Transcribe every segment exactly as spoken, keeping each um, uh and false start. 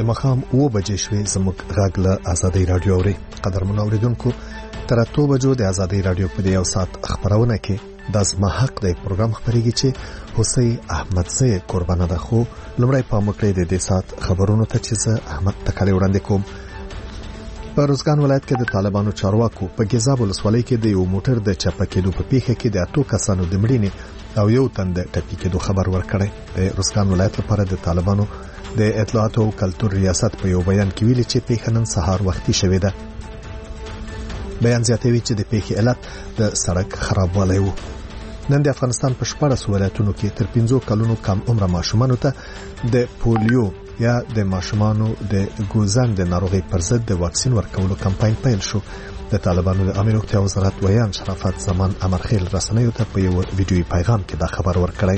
د مخام اوه بجې شوې زموږ غږ له آزادۍ رادیو اوري. قدرمن اوریدونکو تر اته بجو د آزادۍ رادیو په یو ساعت خبرونه کې د زما حق دی پروګرام خبريږي چې حسین احمدزی قربانه ده. خو لمړی پام وکړئ د دې ساعت خبرونو ته چې زه احمد تکالي وړاندې کوم. په روزګان ولایت کې د طالبانو چارواکو په ګیزاب ولسوالۍ کې د یو موټر د چپه کېدو په پیښه کې د اتو کسانو د مړینې او یو تن د ټپي کېدو خبر ورکړی. د روزګان ولایت لپاره د طالبانو د اطلاعات او کلتور ریاست په یو بیان کې ویلي چې پیښه نن سهار وختي شوې ده. بیان زیاتوي چې د پیښې علت د سړک خرابوالی و. نن د افغانستان په شپږ ولایتونو کې تر پنځه کلونو کم عمر ماشومانو ته د پولیو یا د ماشومانو د ګوزن د ناروغي پر ضد د واکسین ورکولو کمپاین پیل شو. د طالبانو د امیر روغتیا وزارت ویان شرافت زمان امرخیل رسنیو ته په یو ویډیوي پیغام کې دا خبر ورکړی.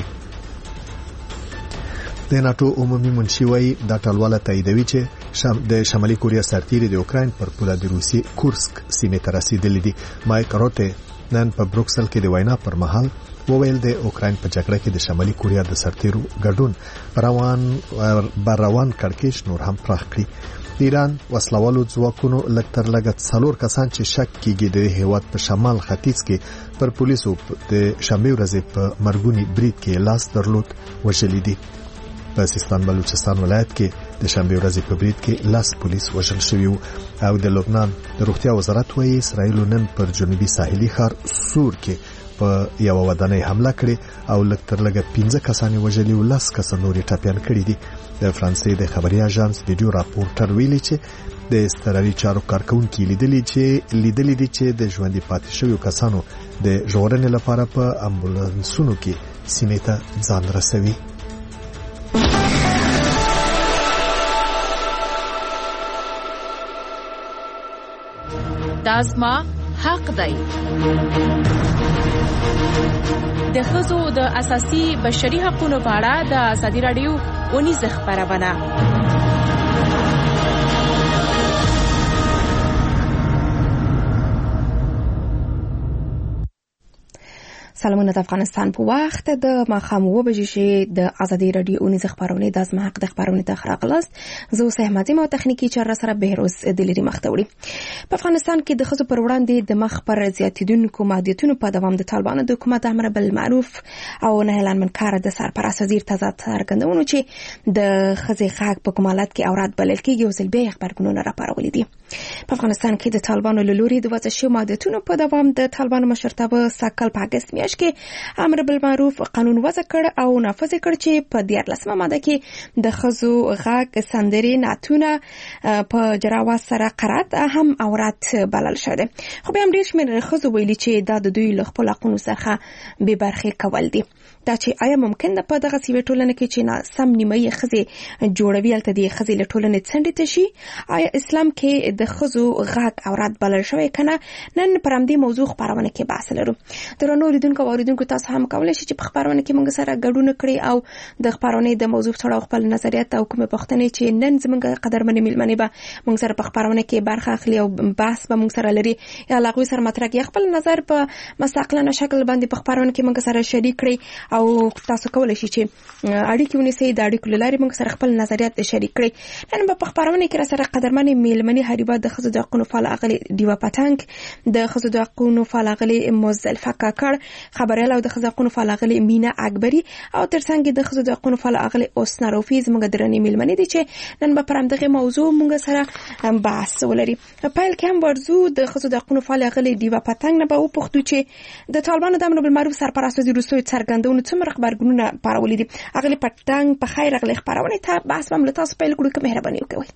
د ناتو عمومي منشي وايي دا ټولواله تاییدوي چې شام د شمالي کوریا سرتیري د اوکراین پر پوله د روسي کورسک سیمې ته رسیدلي دي. مایک روټه نن په بروکسل کې د وینا پر مهال وویل د اوکراین په جګړه کې د شمالي کوریا د سرتیرو ګډون روان بروان کړکېچ نور هم پراخ کړی. د ایران وسلوالو ځواکونو لکتر لګت څلور کسان چې شک کیږي د هیواد په شمال ختیځ کې پر پولیسو د شنبه ورځې په مرګونی برید کې لاس درلود وژل دي. په سیستان بلوچستان ولایت کې د شنبه ورځې په برید کې لاس پولیس وژل شوی او د لبنان د روغتیا وزارت وايي اسرائیل نن پر جنوبي ساحلي ښار سور کې په یو ودانۍ حمله کړې او لکتر لګ پنځه کسان وژلي او لاس کس نورې ټاپیان کړي دي. د فرانسې د خبري اژانس ویډیو راپورټر ویلي چې د استرالي چارو کارکونکو لیدلي چې لیدلي دي چې د ژوندۍ پاتې شویو کسانو د ژغورنې لپاره په امبولانسونو کې سیمې ته ځان رسوي. دازما حق دی. د ښځو د اساسي بشري حقوقو په اړه د ازادي رادیو ونیزه خبرونه. سلامونه د افغانستان په وخت د ماښام اوه بجې شي د ازادي رادیو ونیزه خبرونه د ازما حق د خبرونه ته خراغلاست. زه اوس احمدي مو تخنیکی چر سره بهروز دلری مختوړي. په افغانستان کې د ښځو پر وړاندې د مخ پر زیاتیدونکو محدودیتونو په دوام د طالبانو د حکومت امر بالمعروف او نهي عن المنکر د سرپرست وزیر تازه څرګندونه چې د ښځې حق په کومالات کې اورات بلل کېږي او سلبي خبرګونونه راپارولې دي. په افغانستان کې د طالبانو له لوري د وضع شوی محدودیتونو په دوام د طالبانو مشرتابه سکل په اگست میاشت کې امر بالمعروف قانون وضع کړ او نافذ کړ چې په دیارلسمه ماده کې د ښځو غږ سندري نعتونه په جراوه سره قرات هم اورات بلل شوی. خو به هم ډیر شمېر ښځو ویلي چې دا د دوی له خپل حقونو څخه بې برخې کول دي. دا چې آیا ممکن ده په دغه سیمه ټولنه کې چې سم نیمه ښځې جوړوي الته د ښځې له ټولنې څنډې ته شي؟ آیا اسلام کې د ښځو غږ اورات بلل شوی کنه؟ نن پر همدې موضوع خبرونه کې بحث لرو. درنو لیدونکو او اوریدونکو تاسو هم کولای شئ چې په خبرونه کې موږ سره ګډون کړئ او د خبرونه د موضوع په اړه خپل نظریات او کومه پوښتنې چې نن زموږ قدرمنې میلمنې به موږ سره په خبرونه کې برخه اخلي او بحث به موږ سره لري یا لاغوي سره مطرح یا خپل نظر په مستقلانه شکل باندې په خبرونه کې موږ سره شریک کړئ او تاسو کولای شئ چې اړیکې ونیسئ د اړیکو لارې موږ سره خپل نظریات شریک کړئ. نن په خبرونه کې را سره قدرمنې میلمنې هریبا د ښځو د حقوقو فعال اغلي دیوا پتنګ د ښځو د حقوقو فعال اغلي مزدلفه کاکړ خبريال او د ښځو د حقوقو فعال اغلي مینا اکبري او ترڅنګ د ښځو د حقوقو فعال اغلي اوسنا روفي زموږ درنې میلمنې دي چې نن په پرمدغه موضوع موږ سره بحث ولري. په پیل کې هم ورزو د ښځو د حقوقو فعال اغلي دیوا پتنګ نه به وپوښتو چې د طالبانو د امر بالمعروف سرپرست وزیر روسو څرګندونه څومره خبرګونونه پارولې دي. اغلي پټنګ په خیر اغلي خبرونه ته بحث هم له تاسو پیل کړو. که مهرباني وکړئ.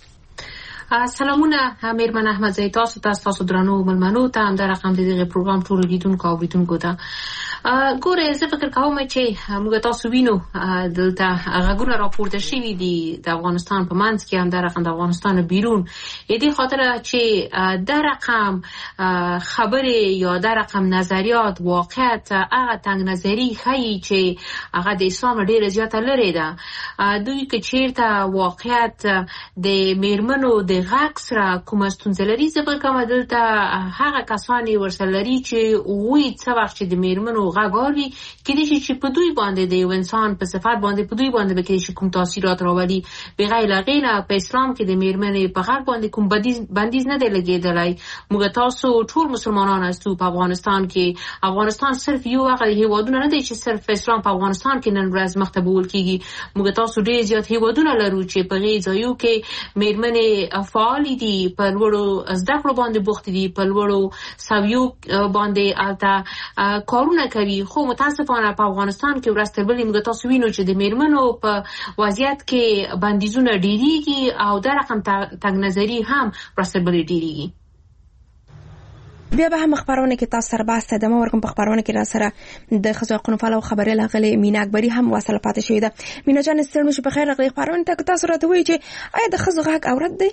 سلامونه میرمن احمدزی تاسو ته تاسو درنو ملمنو ته هم د رقم د دغه پروګرام ټول لیدونکو او اوریدونکو ته ګوره زه فکر کوم چې موږ تاسو وینو دلته غږونه راپورته شوي دي د افغانستان په منځ کې هم د رقم د افغانستان بیرون دې خاطر چې د رقم خبره یا د رقم نظریات واقعیت هغه تنگ نظری ښیي چې هغه د اسلام ډیره زیاته لري ده. دوی که چیرته واقعیت د میرمنو د غږ سره کومه ستونزه لري زه فکر کوم دلته هغه کسانی ورسره لري چې وایي څه وخت چې د میرمنو خزو غاګاوي کله چې په دوی باندې د یو انسان په صفات باندې په دوی باندې به کې کوم تاثیرات راوړي بغیر لغیره په اسلام کې د میرمنې په غږ باندې کوم بندیز بندیز نه دی لګیدلای. موږ تاسو ټول مسلمانان استو په افغانستان کې افغانستان صرف یو هغه هیوادونه نه دی چې صرف اسلام په افغانستان کې نن ورځ مختبول کیږي. موږ تاسو ډیر زیات هیوادونه لرو چې په غي ځایو کې میرمنې فعال دي په لوړو زده کړو باندې بوخت دي په لوړو ساویو باندې البته کارونه کوي. خو متاسفانه په افغانستان کې ورسته بل موږ تاسو وینو چې د میرمنو په وضعیت کې بندیزونه ډیریږي او د رقم تګ نظری هم ورسته بل ډیریږي. بیا به هم خبرونه کې تاسو سره باسته د مورګم په خبرونه کې را سره د خزو قنفال او خبري لاغلي مینا اکبري هم وصله پاتې شوې ده. مینا جان ستړي شو په خیر راغلي خبرونه ته تاسو راته وایي چې آیا د خزو غږ اورد دی؟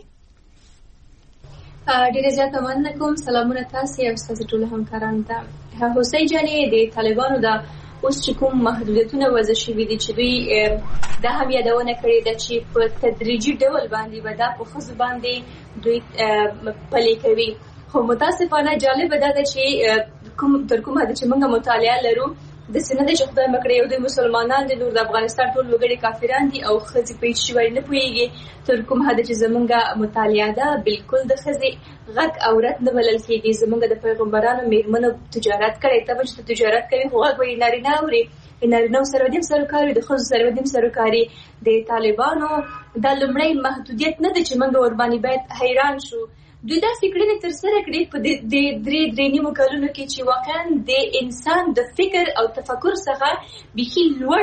ډیره زیاته مننه کوم. سلامونه تاسو او تاسو ټول همکارانو ته. حسین جانې د طالبانو د اوس چې کوم محدودیتونه وضع شوي دي چې دوی دا هم یادونه کړې ده چې په تدریجي ډول باندې به دا په خزو باندې دوی پلي کوي. خو متاسفانه جالب ده چې کوم تر کومه چې موږ مطالعه لرو د سند چې خدای مکړې یو د مسلمانانو د نور د افغانستان ټول وګړي کافران دي او خزي پېښ شوی نه پويږي. تر کومه چې زمونږه مطالعه ده بالکل د خزي غږ اورت نه بلل کېږي. زمونږ د پیغمبرانو میرمنو تجارت کړي ته چې تجارت کوي خو غږ وي نارینه اوري نارینه سره دیم سرکاري د خزو سره دیم سرکاري. د طالبانو د لمړی محدودیت نه ده چې موږ ور باندې باید حیران شو. دوی دا فکرونه تر سره کړي په د درې درې نیمو کلونو کې چې واقعا د انسان د فکر او تفکر څخه بيخي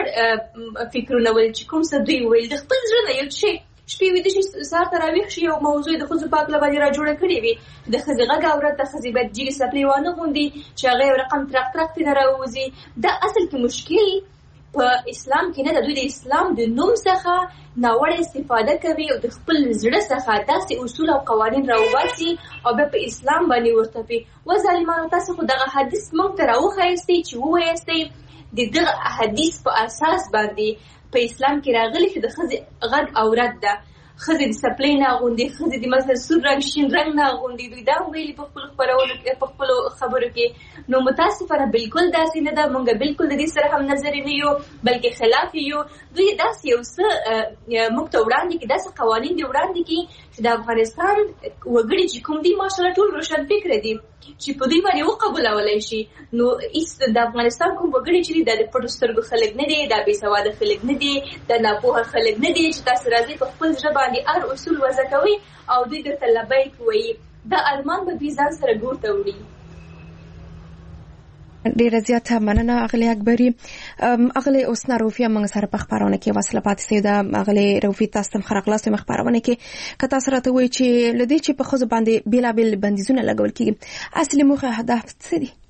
لوړ فکرونه ول چې کوم څه دوی ویل د خپل ځړنه یو شي شپې وې د شي ساعت راويخ شي او موضوع د خزو پاک لبا را جوړه کړې وي د خزي غږ اورت د خزي بد جيري سپلي وانه غوندي چې هغه رقم ترق ترق نه راوځي. دا اصل کې مشکل په اسلام کې نه د دوی د اسلام د نوم څخه ناوړه استفاده کوي او د خپل زړه څخه داسې اصول او قوانين راوباسي او په اسلام باندې ورته پی و ظالمانو تاسو خو دغه حدیث مونږ ته راوخایستي چې وایستي د دغه حدیث په اساس باندې په اسلام کې راغلي چې د خزي غږ اورت ده. خزي د سپلې نه غوندي خزي د مثلا سور رنگ شین رنگ نه غوندي دوی دا ویلي په خپل خبرو کې په خپل خبرو کې. نو متاسفانه بالکل داسې نه ده. مونږ بالکل د دې سره هم نظر نه یو بلکې خلاف یو. دوی داسې یو څه موږ ته وړاندې کې داسې قوانين دی وړاندې کې چې د افغانستان وګړي چې کوم دي ماشاءالله ټول روشن فکر دي چې په دې باندې وقبولولای شي. نو ایست د افغانستان کوم وګړي چې د پټو سترګو خلک نه دي د بې سواده خلک نه دي د ناپوهه خلک نه دي چې تاسو راځي په خپل ژبه باندې هر اصول وضع کوي او دوی د طلبای کوي د ارمان په ځان سره ګورته وړي. ډیره زیاته مننه اغلی اکبري. اغلی اوس ناروفي موږ سره په خبرونه کې وصله پاتې سي د اغلی روفي تاسو هم خرقلاس په خبرونه کې کته سره ته وی چې لدی چې په خزو باندې بیلا بیل بندیزونه لګول کیږي اصلي موخه هدف څه دي؟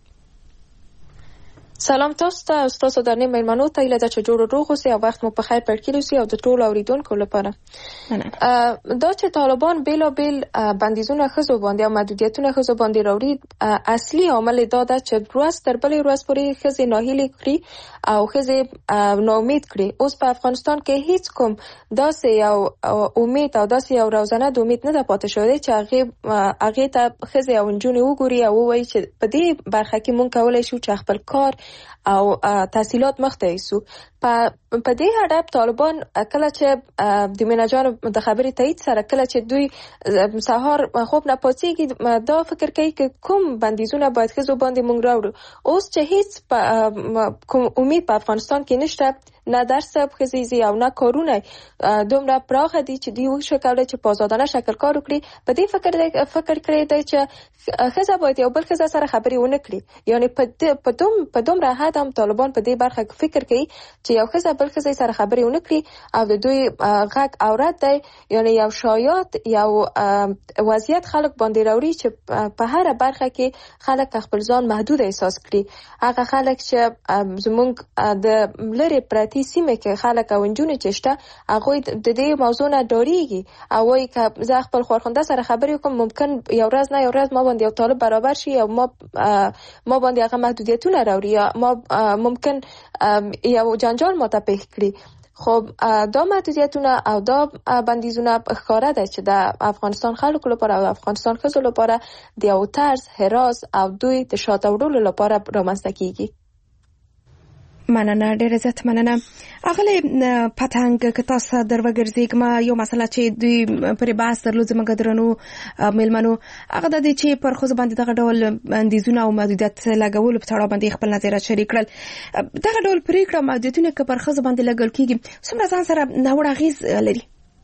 سلام تاسو ته استاد درنې مېلمنو ته اله چې جوړ روغ اوسئ او وخت مو په خیر پړ کړئ او د ټولو اوریدونکو لپاره دا چې طالبان بیلا بیل بندیزونه خزو باندې او محدودیتونه خزو باندې راوړي اصلي عامل دا ده چې روز تر بلې ورځ پورې خزي ناهیلي کړي او خزي ناامید کړي. اوس په افغانستان کې هیڅ کوم داسې یو امید او داسې یو روزانه د امید نه ده پاتې شوی چې هغه هغه ته خزي او نجونې وګوري او وایي چې په دې برخه کې مونږ کولای شو چې خپل کار او تحصیلات مخته ایسو. په په دې هدف طالبان کله چې د مناجار د خبرې تایید سره کله چې دوی سهار خوب نه پاتېږي دا فکر کوي چې کوم بندیزونه باید خزو باندې مونږ راوړو. اوس چې هیڅ کوم امید په افغانستان کې نشته نه درس خزيزي او نه کارونه دومره پراخه دي چې دوی وشو کولای چې په آزادانه شکل کار وکړي. په دې فکر فکر کړی دی چې خزه باید یو بل خزه سره خبرې ونه کړي. یعنی په په دوم په دومره حد هم طالبان په دې برخه فکر کوي چې یو خزه بل خزه سره خبرې ونه کړي او د دوی غږ اورات دی. یعنی یو شایعات یو وضعیت خلک باندې راوړي چې په هر برخه کې خلک خپل ځان محدود احساس کړي. هغه خلک چې زمونږ د لری پرتی سیمه کې خلک او نجونې چې شته هغه د دې موضوع نه ډاریږي او وايي چې زه خپل خورخنده سره خبرې کوم ممکن یو ورځ نه یو ورځ ما باندې یو طالب برابر شي او ما ما باندې هغه محدودیتونه راوړي یا ما ممکن یو جنجال ماته پیښ کړي. خب دا محدودیتونه او دا بندیزونه ښکاره ده چې د افغانستان خلکو لپاره او افغانستان ښځو لپاره د یو طرز هراس او دوی د شاته وړلو لپاره رامنځته کیږي. مننه ډیره زیات مننه. اغلی پتنګ که تاسو دروګرځي ما یو مسله چې دوی پر باس درلود زموږ درنو ملمنو هغه د دې چې پر خو باندې دغه ډول بندیزونه او محدودیت لګول په تړاو باندې خپل نظر شریک کړل. دغه ډول پریکړه محدودیتونه که پر خو باندې لګول کیږي څومره ځان سره ناوړه غیز لري؟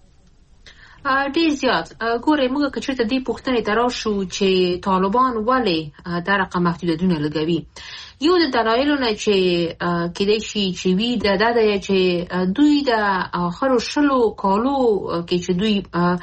ډیر زیات. ګوره موږ که چېرته دې پوښتنې ته راشو چې طالبان ولې دا رقم محدودیتونه لګوي، یو د دلایلو نه چې کېدای شي چې وي د دا دی چې دوی د آخرو شلو کالو کې چې دوی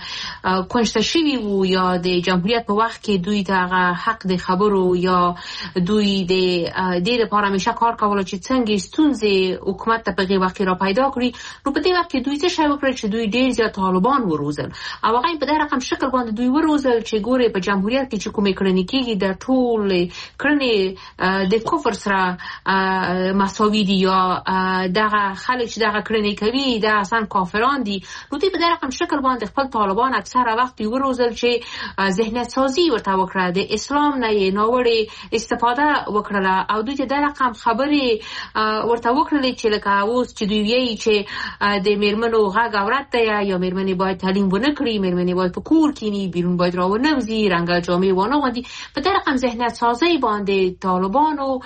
کنشته شوي وو یا د جمهوریت په وخت کې دوی دغه حق د خبرو یا دوی د دې لپاره همیشه کار کولو چې څنګه ستونزې حکومت ته په هغې وخت کې را پیدا کړي، نو په دې وخت کې دوی څه شی وکړل چې دوی ډېر زیات طالبان وروزل او هغه په دې رقم شکل باندې دوی وروزل چې ګورې په جمهوریت کې چې کومې کړنې کېږي د ټولې کړنې د کفر سره مساوي دي یا دغه خلک چې دغه کړنې کوي دا اصلا کافران دي، نو دوی په دې رقم شکل باندې خپل طالبان اکثره وخت وروزل چې ذهنیت سازي ورته وکړه، د اسلام نه یې ناوړې استفاده وکړله او دوی ته د رقم خبرې ورته وکړلې چې لکه اوس چې دوی وایي چې د میرمنو غږ عورت دی یا میرمنې باید تعلیم ونه کړي، میرمنې باید په کور کینی، بیرون باید را ونه وځي، رنګه جامې وانه غوندي. په دې رقم ذهنیت سازي باندې طالبانو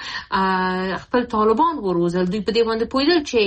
خپل طالبان وروزل. دوی په دې باندې پوهېدل چې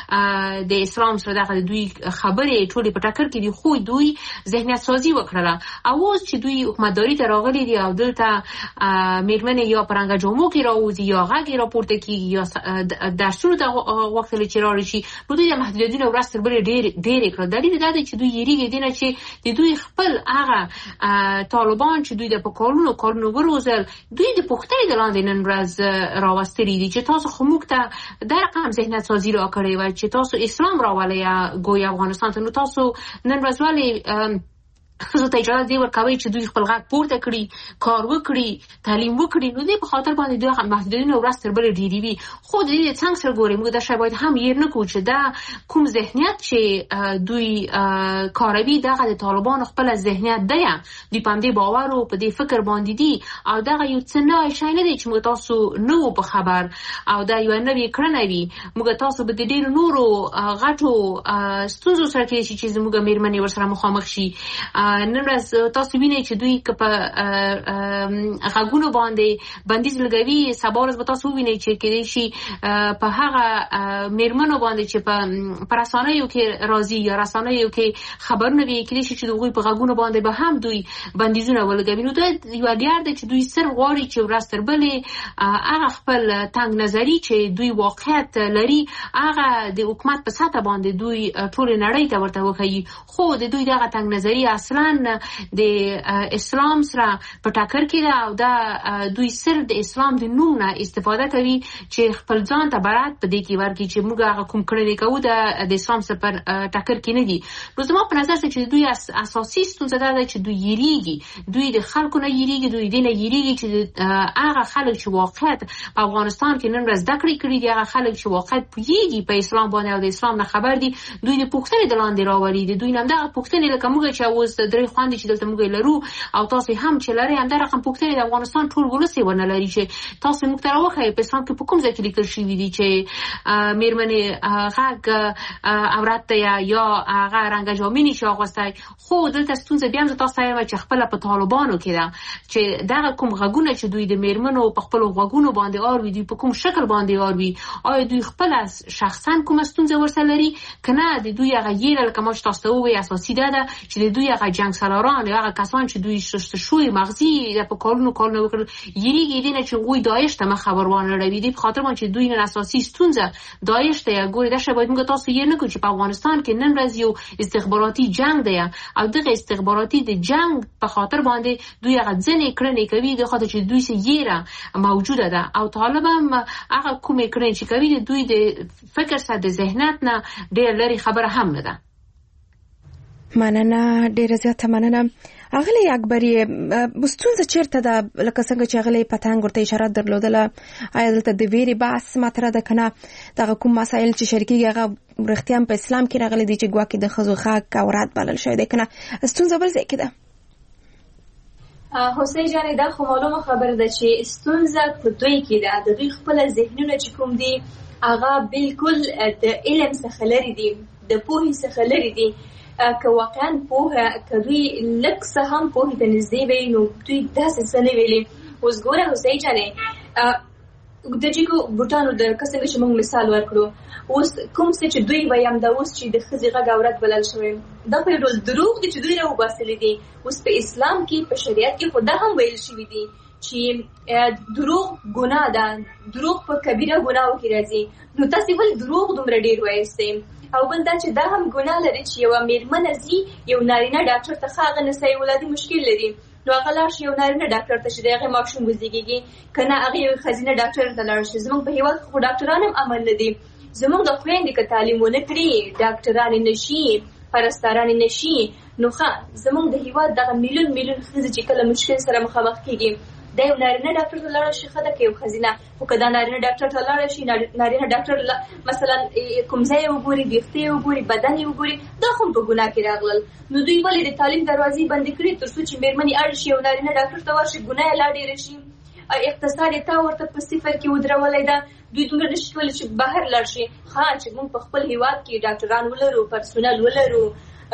د اسلام سره دغه دوی خبرې ټولې په ټکر کې دي، خو دوی ذهنیت سازي وکړله او اوس چې دوی حکومتداري ته راغلي دي او دلته میرمنې یا په رنګه جامو کې راوځي یا غږ یې راپورته کېږي یا درسونو ته غوښتلی چې راړي شي، نو دوی د محدودیتونو ورځ تر بلې ډېرې کړل. دلیل دا دی چې دوی یېرېږي دې نه چې د دوی خپل هغه طالبان چې دوی د په کالونو کالونو وروزل دوی د پوښتنې د لاندې نن ورځ راوستلي دي چې تاسو خو موږ ته دا رقم ذهنیت سازي را کړې وه چې تاسو اسلام راولئ ګویا افغانستان ته، نو تاسو نن ورځ ولې ښځو ته اجازه دې ورکوئ چې دوی خپل غږ پورته کړي، کار وکړي، تعلیم وکړي، نو دې په خاطر باندې دوی محدودیتونه ورځ تر بلې ډېرې وي. خو د دې څنګ سره ګورئ موږ دا شی باید هم هېر نه کړو چې دا کوم ذهنیت چې دوی کاروي دغه د طالبانو خپله ذهنیت دی، دوی په همدې باور او په دې فکر باندې دي او دغه یو څه نوی شی نه دی چې موږ تاسو نه وو په خبر او دا یوه نوې کړنه وي. موږ تاسو به د ډېرو نورو غټو ستونزو سره کېدای شي چې زموږ مېرمنې ورسره مخامخ شي. نن ورځ تاسو وینئ چې دوی که په غږونو باندې بندیز لګوي، سبا ورځ به تاسو ووینئ چې کېدای شي په هغه مېرمنو باندې چې په رسنیو کې راځي یا رسنیو کې خبرونه وي، کېدای شي چې د هغوی په غږونو باندې به هم دوی بندیزونه ولګوي. نو دا یوه ډیار دی چې دوی صرف غواړي چې ورځ تر بلې هغه خپل تنګ نظري چې دوی واقعیت لري هغه د حکومت په سطح باندې دوی ټولې نړۍ ته ورته وښیي، خو د دوی دغه تنګ نظري اصلا د اسلام سره په ټکر کې ده او دا دوی صرف د اسلام د نوم نه استفاده کوي چې خپل ځان ته برات په دې کې ورکړي چې موږ هغه کوم کړنې کوو د اسلام سره په ټکر کې نه دي. نو زما په نظر چې دوی اساسي ستونزه دا ده چې دوی یېرېږي، دوی د خلکو نه یېرېږي، دوی دې نه یېرېږي چې هغه خلک چې واقعیت په افغانستان کې نن ورځ زده کړې کړي دي، هغه خلک چې واقعیت پوهېږي په اسلام باندې او د اسلام نه خبر دي، دوی د پوښتنې د لاندې راولي دي. دوی نه همدغه پوښتنې لکه موږ چې اوس درې خواندې چې دلته موږ لرو او تاسو هم چې لرئ همدا رقم پوښتنې د افغانستان ټول ولس یې ونه لري چې تاسو موږ ته راوښیئ په اسلام کې په کوم ځای کې لیکل شوي دي چې مېرمنې غږ عورت دی یا هغه رنګه جامې نشي اغوستی. خو دلته ستونزه بیا هم زه تاسو ته وایم چې خپله په طالبانو کې ده چې دغه کوم غږونه چې دوی د مېرمنو په خپلو غوږونو باندې اوري، دوی په کوم شکل باندې اوري، آیا دوی خپله شخصا کومه ستونزه ورسره لري که نه د دوی هغه یېره لکه ما چې تاسو ته ووایي اساسي دا ده چې د دوی هغه جنګ سالاران یا هغه کسان چې دوی شستشوی مغزي په کارونو کارونه وکړل یېرېږي دې نه چې هغوی داعش ته مخ خبر وانهړوي. دې په خاطر باندې چې دوی نن اساسي ستونزه داعش ته یا ګورې دا شی باید موږ تاسو هېر نه کړو چې په افغانستان کې نن ورځ یو استخباراتي جنګ دی او دغه استخباراتي د جنګ په خاطر باندې دوی هغه ځینې کړنې کوي د خاطر چې دوی سره یېره موجوده ده او طالب هم هغه کومې کړنې چې کوي د دوی د فکر سره د ذهنیت نه ډېر لرې خبره هم نه ده. مننه ډیره زیاته مننه. اغلی اکبری ستونزه چیرته ده لکه څنګه چې اغلی پتنګ ورته اشاره درلودله، آیا دلته د ویرې بحث مطرح ده که نه؟ دغه کوم مسایل چې شریکېږي هغه رښتیا په اسلام کې راغلي دي چې ګواکې د ښځو حق عورت بلل شوی دی که نه؟ ستونزه بل ځای کې ده؟ حسین جان دا خو معلومه خبره ده چې ستونزه په دوی کې ده. د دوی خپل ذهنونه چې کوم دي هغه بالکل د علم څخه لري دي، د پوهې څخه لري دي. که واقعا پوهه که دوی لږ څه هم پوهې ته نږدې وي نو دوی داسې څه نه ویلي. اوس ګوره حسین جانې د جګو بوټانو د څنګه چې موږ مثال ورکړو، اوس کوم څه چې دوی وایم دا اوس چې د ښځې غږ عورت بلل شوی دا په ډول دروغ دي چې دوی راوباسلي دي. اوس په اسلام کې په شریعت کې خو دا هم ویل شوي دي چې دروغ ګناه ده، دروغ په کبیره ګناهو کې راځي. نو تاسې ولې دروغ دومره ډېر وایستئ؟ او بل دا چې دا هم ګناه لري چې یوه مېرمنه ځي یو نارینه ډاکټر ته ښه هغه نسایي ولادي مشکل لري نو هغه لاړ شي یو نارینه ډاکټر ته چې د هغې ماشوم وزېږېږي، که نه هغې یو ښځینه ډاکټر ته لاړ شي. زموږ په هېواد کې خو ډاکټران هم عمل نه دي. زموږ د خویندې که تعلیم ونه کړي ډاکټرانې نه شي، پرستارانې نه شي، نو ښه زموږ د هېواد دغه میلیون میلیون ښځې چې کله مشکل سره مخامخ کېږي دا یو نارینه ډاکټر ته لاړه شي ښه ده که یو ښځینه. خو که دا نارینه ډاکټر ته لاړه شي نارینه ډاکټر مثلا کوم ځای یې وګوري، ویښته یې وګوري، بدن یې وګوري، دا خو په ګناه کې راغلل. نو دوی ولې د تعلیم دروازې بندې کړي تر څو چې مېرمنې اړ شي یو نارینه ډاکټر ته ورشي ګناه یې لا ډېره شي. اقتصاد یې تا ورته په صفر کې ودرولی ده، دوی دومره نشي کولی چې بهر لاړ شي. ښه چې موږ په خپل هېواد کې ډاکټران ولرو، پرسونل ولرو،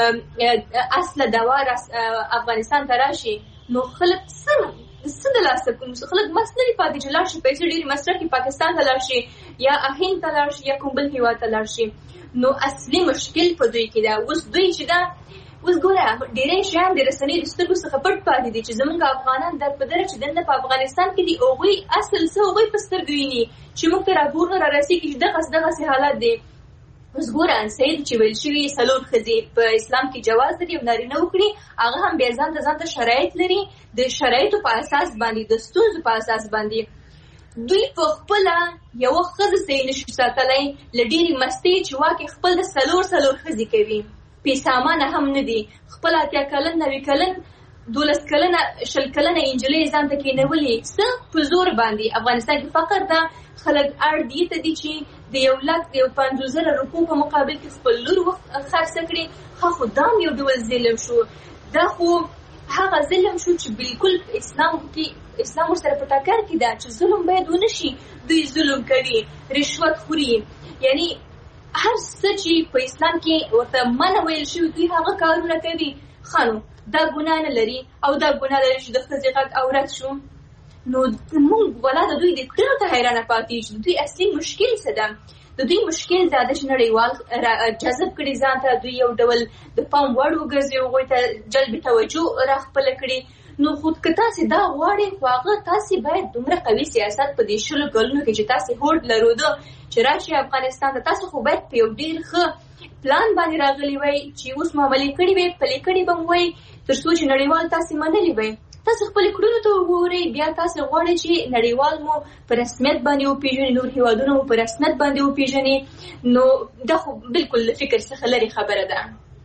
اصله دوا افغانستان ته راشي نو خلک څه څه د لاسه کوم خلک مست نه دي پاتې چې لاړ شي پیسې ډېرې مصرف کړي پاکستان ته لاړ شي یا هند ته لاړ شي یا کوم بل هېواد ته لاړ شي. نو اصلي مشکل په دوی کې ده. اوس دوی چې ده اوس ګوره ډېری شیان د رسنیو د سترګو څخه پټ پاتې دي چې زموږ افغانان در په دره چې دلته په افغانستان کې دي هغوی اصل څه هغوی په سترګو ویني چې موږ ته راپورونه را رسېږي چې دغسې دغسې حالات دی. اوس ګوره سید چې ویل شوي څلور ښځې په اسلام کې جواز لري یو نارینه وکړي، هغه هم بیا ځان ته ځان ته شرایط لري، د شرایطو په اساس باندې د ستونزو په اساس باندې دوی په خپله یوه ښځه صحیح نشي ساتلی له ډېرې مستۍ چې واقع خپل د څلور څلور ښځې کوي، بې سامانه هم نه دي. خپل اتیا کلن نوي کلن دولس کلنه شل کلنه نجلۍ ځان ته کېنولي څه په زور باندې. افغانستان کې فقر ده، خلک اړ دې ته دي چې د یو لک د یو پنځوس زره روپو په مقابل کې خپل لور خرڅه کړي. ښه خو دا هم یو ډول ظلم شو. دا خو هغه ظلم شو چې بالکل اسلام کې اسلام ورسره په ټکر کې ده چې ظلم باید ونه شي. دوی ظلم کوي، رشوت خوري، یعنی هر څه چې په اسلام کې ورته منع ویل شوي دوی هغه کارونه کوي. ښه نو دا ګناه نه لري او دا ګناه لري چې د ښځې غږ عورت شو. نو موږ ولا د دوی د کړنو ته حیرانه پاتې یو چې دوی اصلي مشکل څه ده. د دوی مشکل دا ده چې نړیوال جذب کړي ځان ته، دوی یو ډول د پام وړ وګرځي، هغوی ته جلب توجه راخپله کړي. نو خو که تاسې دا غواړئ خو هغه تاسې باید دومره قوي سیاست په دې شلو کلونو کې چې تاسې هوډ لرودو چې راشي افغانستان ته، تاسو خو باید په یو ډېر ښه پلان باندې راغلی وای چې اوس مو عملي کړي وای، پلي کړي به مو وای تر څو چې نړیوال تاسې منلي وای. تاسو خپل کړنو ته وګورئ، بیا تاسو غواړئ چې نړیوال مو په رسمیت باندې وپېژني، نور هېوادونه مو په رسمیت باندې وپېژني. نو دا خو بالکل له فکر څخه لرې خبره ده.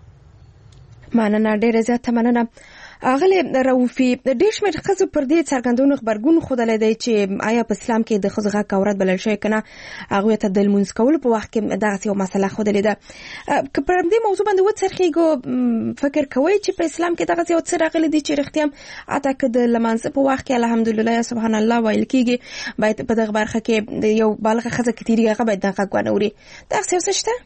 مننه، ډېره زیاته مننه. اغلی رؤفي، ډېر شمېر ښځو پر دې څرګندونو غبرګون ښودلی دی چې آیا په اسلام کې د ښځو غږ عورت بلل شوی که نه، هغوی ته د لمونځ کولو په وخت کې دغسې یوه مسله ښودلې ده. که پر همدې موضوع باندې وڅرخېږو، فکر کوئ چې په اسلام کې دغسې یو څه راغلی دي چې رښتیا هم حتی که د لمانځه په وخت کې الحمدلله یا سبحان الله ویل کېږي، باید په دغه برخه کې د یو بالغه ښځه که تېرېږي هغه باید دغه غږ ونه اوري؟ دغسې یو څه شته؟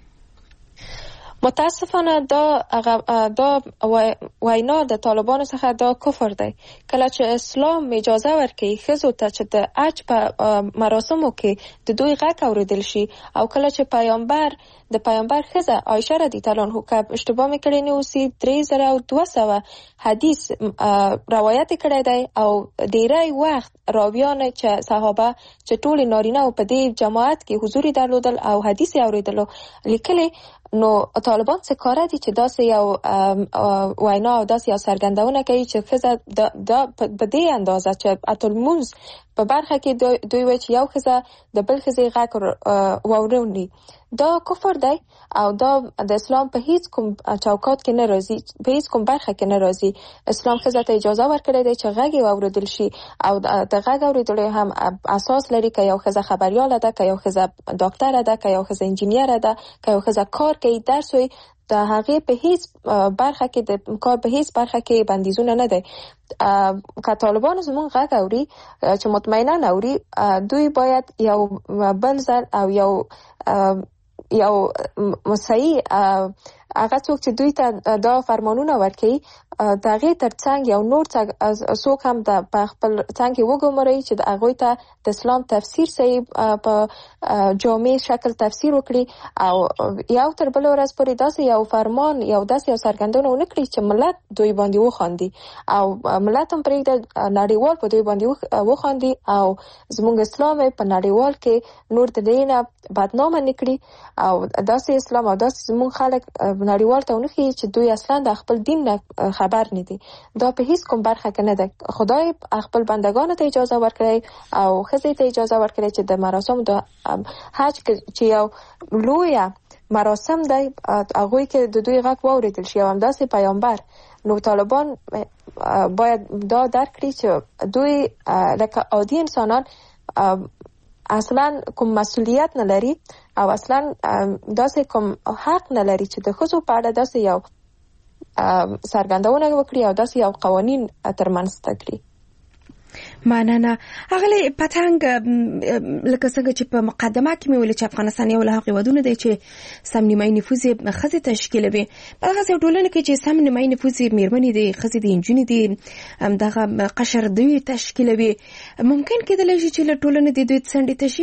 متاسفانه دا دا وینا د طالبانو څخه دا کفر دی. کله چې اسلام اجازه ورکړي ښځو ته چې د حج په مراسمو کې د دوی غږ اورېدل شي، او کله چې پیامبر د پیامبر ښځه عایشه رضی الله عنها که اشتباه مې کړی نه اوسي درې زره او دوه سوه حدیث روایت کړی دی، او ډېری وخت راویان چې صحابه چې ټول نارینه او په دې جماعت کې حضور درلودل او حدیث اوریدلو لیکلي. نو طالبان څه کار دي چې داسې یو وینا او داسې یو څرګندونه کوي چې ښځه دا په دې اندازه چې حتی لمونځ په برخه کې دوی وایي چې یو ښځه د بل ښځې غږ واوري، دا کفر دی او دا د اسلام په هیڅ کوم چوکاټ کې نه راځي، په هیڅ کوم برخه کې نه راځي. اسلام ښځه ته اجازه ورکړی دی چې غږ یې واورېدل شي، او د غږ اورېدلو هم اساس لري که یو ښځه خبریاله ده، که یو ښځه ډاکټره ده، که یو ښځه انجینیره ده، که یو ښځه کار کوي، درس وایي، د هغه په هیڅ برخه کې د کار په هیڅ برخه کې بندیزونه نه دی. که طالبان زمون غږ اوري چې مطمئنا اوري، دوی باید یو بل ځل او یو یو مسیح هغه څوک چې دوی ته دا فرمانونه ورکوي دغه ترڅنګ یو نور څوک هم د خپل څنګه وګوري چې د هغه ته د اسلام تفسیر صحیح په جامع شکل تفسیر وکړي او یو تر بل ورځ پورې داسې یو فرمان یو داسې یو څرګندونه ونکړي چې ملت دوی باندې وخاندي او ملت هم پرې د نړیوال په دوی باندې وخاندي او زموږ اسلام په نړیوال کې نور د دینه بدنامه نکړي او داسې اسلام او داسې زموږ خلک نړیوال ته ونخي چې دوی اصلا د خپل دین نه خبر نه دي. دا په هیڅ کوم برخه کې نه ده. خدای خپل بندگانو ته اجازه ورکړي او خزې ته اجازه ورکړي چې د مراسم د حج چې یو لوی مراسم دی هغه کې د دوی غږ واوریدل شي او همداسې پیامبر. نو طالبان باید دا درک کړي چې دوی لکه عادي انسانان اصلا کوم مسئولیت نه لري او اصلا داسې کوم حق نه لري چې د ښځو په اړه داسې یو څرګندونه وکړي او داسې یو قوانین ترمنځ کړي. مننه. اغلی پتنګ لکه څنګه چې په مقدمه کې مې ویل چې افغانستان یو له هغو هېوادونو دی چې سم نیمایي نفوذ یې ښځې تشکیلوي. په دغسې ټولنه کې چې سم نیمایي نفوذ یې مېرمنې دي، ښځې دي، نجونې دي، دغه قشر دوی تشکیلوي، ممکن کېدلی شي چې له ټولنې د دوی څنډې تشي؟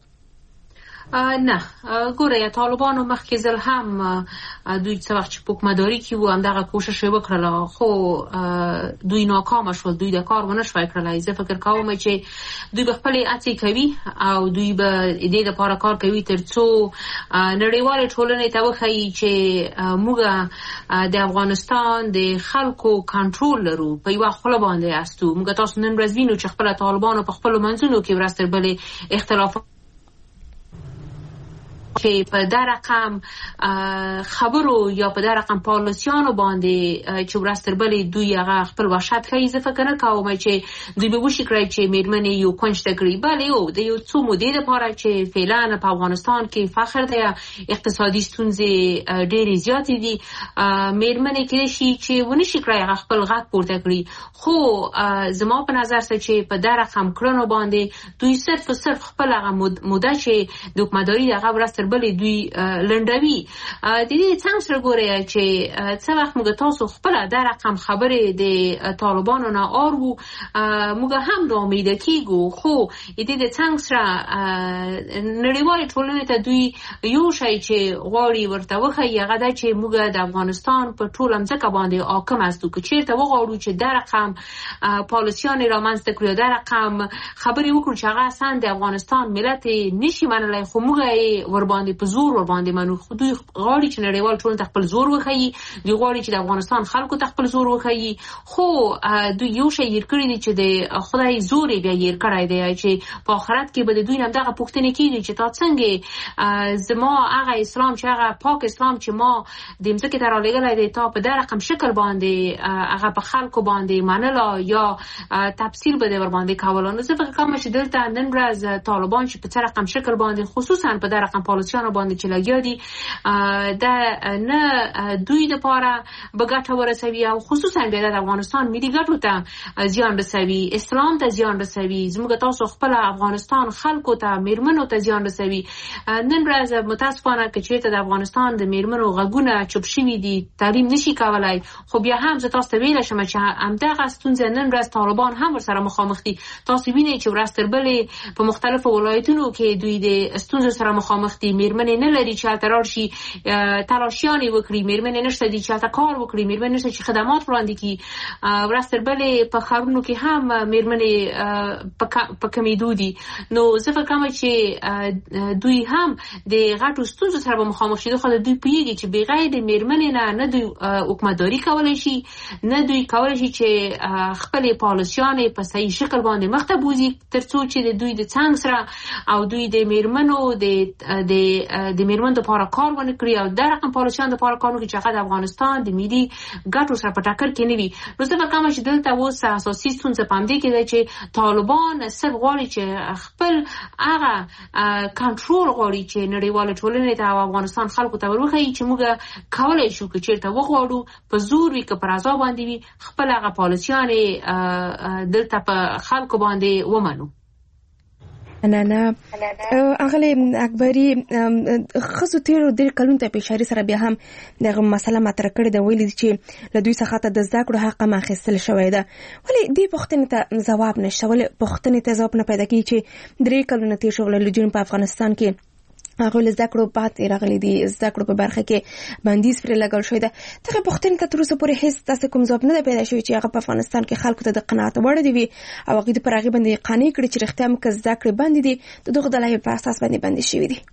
نه ګوره طالبانو مخکې ځل هم دوی څه وخت چې په حکومتداري کې وو همدغه کوشش یې وکړله خو دوی ناکامه شول، دوی د کار ونه شوی کړلی. زه فکر کوم چې دوی به خپلې هڅې کوي او دوی به د دې لپاره کار کوي تر څو نړیوالې ټولنې ته وښیي چې موږ د افغانستان د خلکو کنټرول لرو، په یوه خوله باندې یاستو. موږ تاسو نن ورځ وینو چې خپله طالبانو په خپلو منځونو کې ورځ تر بلې اختلافات چې په دا رقم خبرو یا په دا رقم پالیسیانو باندې چې ورځ تر بلې دوی هغه خپل وحشت ښیي. زه فکر نه کوم چې دوی به وشي کړی چې مېرمنې یو کونج ته کړي. بله یو د یو څو مودې دپاره چې فعلا په افغانستان کې فخر دی، اقتصادي ستونزې ډېرې زیاتې دي، مېرمنې کېدای شي چې ونه شي کړی هغه خپل غږ پورته کړي. خو زما په نظر سره چې په دا رقم کړنو باندې دوی صرف و صرف خپل هغه موده چې د حکومتداري د هغه ورځ بلې دوی لنډوي. د دې څنګه سره ګورئ چې څه وخت موږ تاسو خپله دا رقم خبرې د طالبانو نه اورو موږ هم دا امیده کېږو، خو د دې څنګه سره نړیوالې ټولنې ته دوی یو شی چې غواړي ورته وښیي هغه ده چې موږ د افغانستان په ټوله مځکه باندې حاکم هستو. که چېرته وغواړو چې دا رقم پالیسیانې رامنځته کړو، دا رقم خبرې وکړو چې هغه اصلا د افغانستان ملت نشي منلی، خو موږ یې ورباندې په زور ور باندې منو. خو دوی غواړي چې نړیوال ټولنې ته خپل زور وښیي، دوی غواړي چې د افغانستان خلکو ته خپل زور وښیي. خو دوی یو شی هېر کړي دي چې د خدای زور یې بیا هېر کړی دی چې په آخرت کې به د دوی نه همدغه پوښتنې کېږي چې تا څنګه زما هغه اسلام چې هغه پاک اسلام چې ما د مځکې ته رالېږلی دی تا په دا رقم شکل باندې هغه په خلکو باندې منله یا تفصیل به دې ورباندې کوله. نو زه فکر کوم چې دلته نن ورځ طالبان چې په څه رقم شکل باندې خصوصا په دا رقم پالیسیانو باندې چې لګیا دي دا نه دوی دپاره به ګټه ورسوي او خصوصا بیا د افغانستان ملي ګټو ته زیان رسوي، اسلام ته زیان رسوي، زموږ تاسو خپله افغانستان خلکو ته مېرمنو ته زیان رسوي. نن ورځ متاسفانه که چېرته د افغانستان د مېرمنو غږونه چوپ شوي دي، تعلیم نشي کولی، خو بیا هم زه تاسو ته ویلی شم چې همدغه ستونزه نن ورځ طالبان هم ورسره مخامخ دي. تاسو وینئ چې ورځ تر بلې په مختلفو ولایتونو کې دوی د ستونزو سره مخامخ دي. مېرمنې نه لري چې هلته لاړ شي تلاشیانې وکړي، مېرمنې نشته دي چې هلته کار وکړي، مېرمنې نشته چې خدمات وړاندې کړي. ورځ تر بلې په ښارونو کې هم مېرمنې په کمېدو دي. نو زه فکر کوم چې دوی هم د غټو ستونزو سره به مخامخ شي. خو دوی پوهېږي چې بغیر د مېرمنې نه نه دوی حکومتداري کولی شي، نه دوی کولی شي چې خپلې پالیسیانې په صحیح شکل باندې مخته بوځي تر څو چې د دوی د څنګ سره او دوی د مېرمنو د د د میرمن د لپاره کار ونه کړی او د رقم پالیسیان د لپاره کار وکړي چې هغه د افغانستان د ملي ګټو سره په ټکر کې نه وي. نو زه فکر کوم چې دلته اوس اساسي ستونزه په همدې کې ده چې طالبان صرف غواړي چې خپل هغه کنټرول غواړي چې نړیواله ټولنه ته او افغانستان خلکو ته ورخی چې موږ کولای شو چې چیرته وغواړو په زور وي که پر ازا باندې وي خپل هغه پالیسیان دلته په خلکو باندې ومنو. نه نه اغلی اکبری خصو تیرو ډیر کلونو ته په اشاره سره بیا هم دغه مسله مطرح کړې ده ویل چې له دوی څخه ته د زده کړو حق ما خېستل شوی ده ولی دې پوښتنې ته جواب نشته ولی پوښتنې ته ځواب نه پیدا کیږي چې درې کلونه تیر شو له جون په افغانستان کې هغه له زده کړو بعد راغلي دي زده کړو په برخه کې بندیز پر لګول شوی ده دغه پوښتنې ته تر اوسه پورې هیڅ تاسو کوم ځواب نه پیدا شوی چې هغه په افغانستان کې خلکو ته د قناعت وړ دی او هغه د پرغي باندې قانع کړي چې رښتیا هم که زده کړې باندې دي دغه دلایل په اساس باندې باندې شوی دي.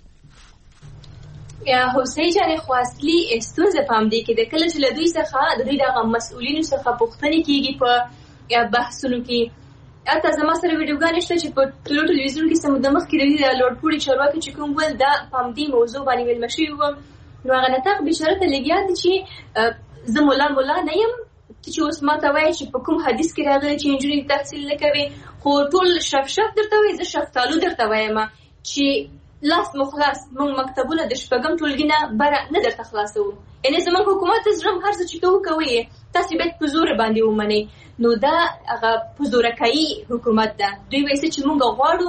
یا حسین جان خواستلی استوزه پام دی کې د کله چې له دوی څخه د دوی دغه مسؤلینو څخه پوښتنه کیږي په بحثونو کې اته زما سره ویډیوګانې شته چې په ټلویزیون کې سم د مخ کې د لوړ پوړي چارواکي چې کوم ول دا پام دی موضوع باندې ویل مشي و نو هغه نتاق بشارت لګیا دي چې زه مولا مولا نه یم چې اوس ما ته وایي چې په کوم حدیث کې راغلی چې انجونې تحصیل نه کوي خو ټول شف شف درته وایي زه شفتالو درته وایم چې لاس مخلاص موږ مکتبونه د شپږم ټولګي نه بره نه درته خلاصوو یعنې زموږ حکومت زړم هر څه چې کوو کوي تاسې باید په زور باندې ومنئ نو دا هغه په زورکایي حکومت ده دوی وایي چې موږ غواړو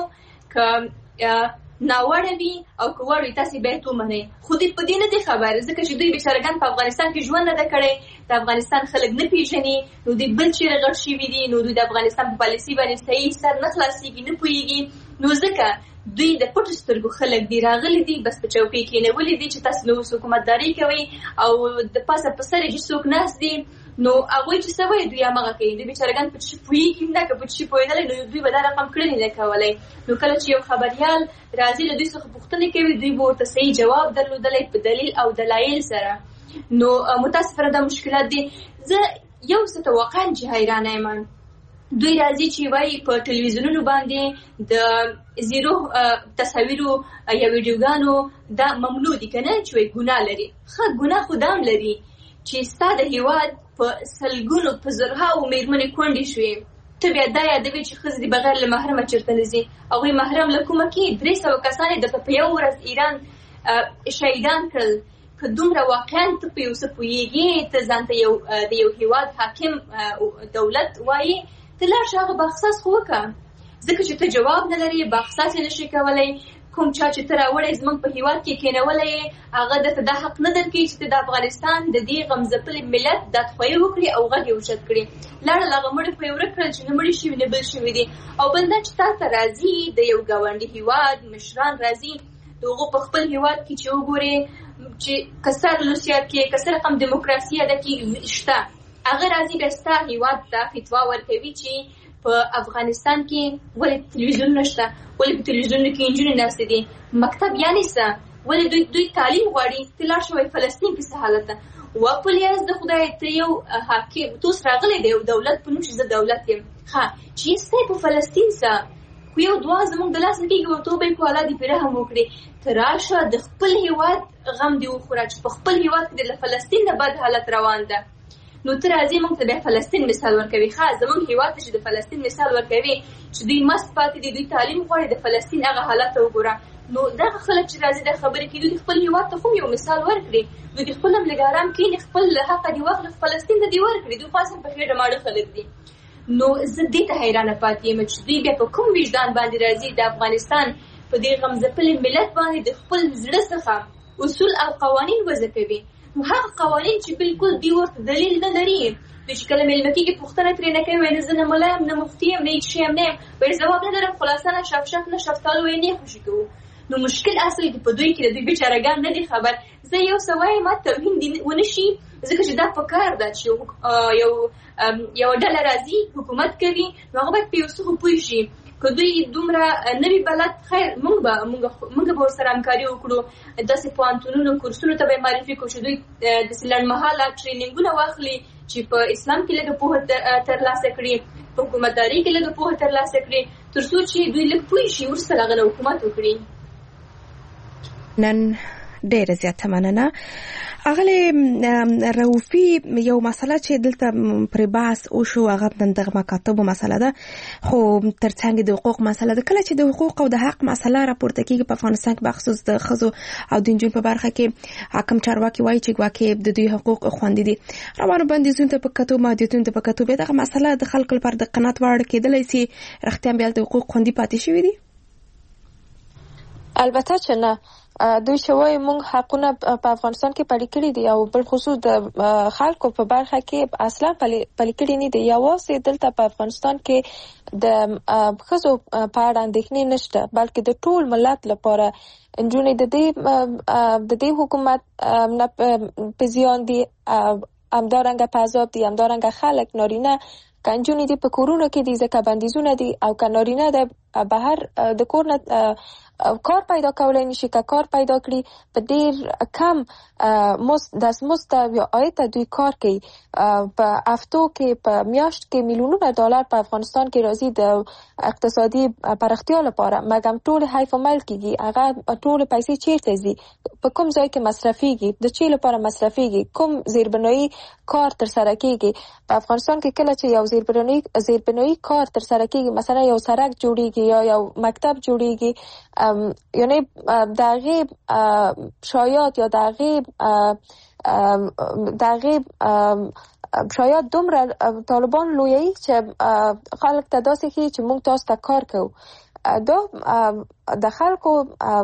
که ناوړه وي او که وړ وي تاسې باید ومنئ خو دوی په دې نه دي خبر ځکه چې دوی بیچارهګان په افغانستان کې ژوند نه ده کړی د افغانستان خلک نه پیژني نو دوی بل چیرې غټ شوي دي نو دوی د افغانستان په پالیسي باندې صحیح سر نه خلاصېږي نه پوهېږي نو ځکه دوی د پټو سترګو خلک دي راغلي دي بس په چوکۍ کېنولي دي چې تاسو نو اوس حکومتداري کوئ او د پاسه په سر یې چې څوک ناست دي نو هغوی چې څه وایي دوی همغه کوي دوی بیچارهګان په څه پوهېږي نه که په څه پوهېدلی نو دوی به دا رقم کړنې نه کولی نو کله چې یو خبریال راځي له دوی څخه پوښتنې کوي دوی به ورته صحیح جواب درلودلی په دلیل او دلایل سره نو متاسفانه دا مشکلات دي زه یو څه ته واقعا چې حیرانه یم دوی راځي چې وایي په ټلویزیونونو باندې د زیرو تصاویرو یا ویډیوګانو دا ممنوع دي که نه چې وایي ګناه لري ښه ګناه خو دا هم لري چې ستا د هېواد په سلګونو په زرهاوو مېرمنې کونډې شوې ته بیا دا یادوي چې ښځې دې بغیر له محرمه چېرته نه ځي هغوی محرم له کومه کې درې سوه کسان یې درته په یو ورځ ایران شهیدان کړل که دومره واقعا ته په یو څه پوهېږې ته ځان ته یو د یو هېواد حاکم دولت وایي ته لاړ شه هغه باخصاص خو وکړه ځکه چې ته جواب نه لرې باخصاص یې نشې کولی کوم چا چې ته راوړی زموږ په هېواد کې کېنولی یې هغه درته دا حق نه درکوي چې ته د افغانستان د دې غمځپلي ملت دادخواهي وکړي او غږ یې اوچت کړي لاړل هغه مړي خو یې ورک کړل چې نه مړي شوي نه بل شوي دي او بل دا چې تا ته راځي د یو ګاونډي هېواد مشران راځي د هغو په خپل هېواد کې چې وګورې چې که ستا لوسیات کې که څه رقم دیموکراسي ده کې شته هغه راځي بیا ستا هېواد ته فتوا ورکوي چې په افغانستان کې ولې تلویزیون نشته ولې په تلویزیونونو کې نجونې ناستې دي مکتب یعنې څه ولې دوی دوی تعلیم غواړي ته لاړ شه وایي فلسطین کې څه حالت ده وپلیاز د خدای ته یو حاکم ته اوس راغلی دی یو دولت په نوم چې زه دولت یم ښه چې ستی په فلسطین څه خو یو دعا زموږ د لاس نه کېږي ورته وبه یې کړو الله دې پرې رحم وکړي ته راشه د خپل هېواد غم دې وخوره چې په خپل هېواد کې د فلسطین نه بد حالت روان ده نو ته راځي موږ ته بیا فلسطین مثال ورکوي ښه زموږ هېواد ته چې د فلسطین مثال ورکوي چې دوی مست پاتې دي دوی تعلیم غواړي د فلسطین هغه حالت ته وګوره نو دغه خلک چې راځي دا خبرې کوي دوی خپل هېواد ته خو یو مثال ورکړي دوی د خپل هم لږ ارام کښېني خپل حقه دې واخلي فلسطین ته دې ورکړي دوی خو اصلا په خېډه ماړه خلک دي نو زه دې ته حیرانه پاتې یم چې دوی بیا په کوم وجدان باندې راځي د افغانستان په دې غمځپلي ملت باندې د خپل زړه څخه اصول او قوانین وضع کوي نو هغه قوانین چې بالکل دوی ورته دلیل نه لري دوی چې کله مېلمه کېږي پوښتنه ترې نه کوي وایي نه زه نه ملا یم نه مفتي یم نه هېڅ شی یم نه یم وایي ځواب نه لرم خلاصه نه شف شف نه شفتالو یې نه خوشي کوو نو مشکل اصل کې په دوی کې د دوی بیچارهګان نه دي خبر زه یو څه وایم ما توهین دې ونه شي ځکه چې دا پکار ده چې یو یو ډله راځي حکومت کوي نو هغه باید په یو څه خو پوه شي که دوی دومره نه وي بلد خیر موږ به موږ به ورسره همکاري وکړو داسې پوهنتونونو کورسونو ته به یې معرفي کړو چې دوی داسې لنډمهاله ټرینینګونه واخلي چې په اسلام کې لږه پوهه ترلاسه کړي په حکومتداري کې لږه پوهه ترلاسه کړي تر څو چې دوی لږ پوه شي وروسته له هغه نه حکومت وکړي نن ډېر زیاته مننه. اغلی رؤفي یو مسله چې دلته پر بحث او شو هغه د مکاتبو مسله ده، خو ترڅنګ د حقوق مسله ده. کله چې د حقوق او د حق مسله راپورته کیږي په افغانستان کې بخصوص د ښځو او د نجونو په برخه کې، حاکم چارواکي وایي چې ګواکې د دوی حقوق خوندي دي. روانو بندیزونو ته په کتو، محدودیتونو ته په کتو، به دغه مسله د خلکو لپاره د قناعت وړ کېدلی سي رښتیا بیا د حقوق خوندي پاتې شوي دي؟ البته چې نه. دوی شوی مونږ حقونه په افغانستان کې پلي کړي دي او بل خصوص د خلکو په برخه کې اصلا پلي کړي نه دي. یوازې دلته په افغانستان کې د ښځو په اړه اندېښنې نشته، بلکې د ټول ملت لپاره نجونې د دې د دې حکومت نه په زیان دي، همدارنګه په عذاب دي، همدارنګه خلک نارینه کنجونې دي په کورونو کې دي ځکه بندیزونه دي، او که نارینه د بهر د کور نه کار پیدا کولای نشي، که کار پیدا کړي په ډیر کم مست دستمزد یا عاید دوی کار کوي. په هفتو کې په میاشت کې میلیونونه ډالر په افغانستان کې راځي د اقتصادي پراختیا لپاره، مګم ټول حیف عمل کیږي. هغه ټول پیسې چیرته ځي؟ په کوم ځای کې مصرفيږي؟ د چی لپاره مصرفيږي؟ کوم زیربنایی کار تر سره کیږي؟ په افغانستان کې کله چې یو زیربنایی زیربنایی کار تر سره کیږي، مثلا یو سړک جوړیږي یا یو مکتب جوړیږي، یعنی دغه شاید یا دغه دغه شاید دومره طالبان لویی چې خلک ته داسې کوي چې موږ تاسو ته کار کوو. دا د خلکو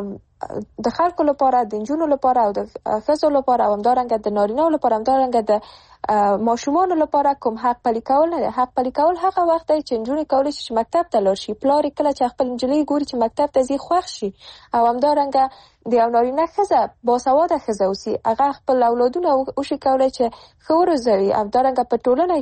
د خلکو لپاره، د نجونو لپاره او د ښځو لپاره او همدارنګه د نارینه‌و لپاره، همدارنګه د ماشومانو لپاره کوم حق پلي کول نه دی. حق پلي کول هغه وخت دی چې نجونې کولی شي چې مکتب ته لاړ شي. پلار کله چې خپل نجلۍ ګوري چې مکتب ته ځي خوښ شي، او همدارنګه د یو نارینه ښځه باسواده ښځه اوسي، هغه خپل اولادونه وشي کولی چې ښه وروزوي، همدارنګه په ټولنه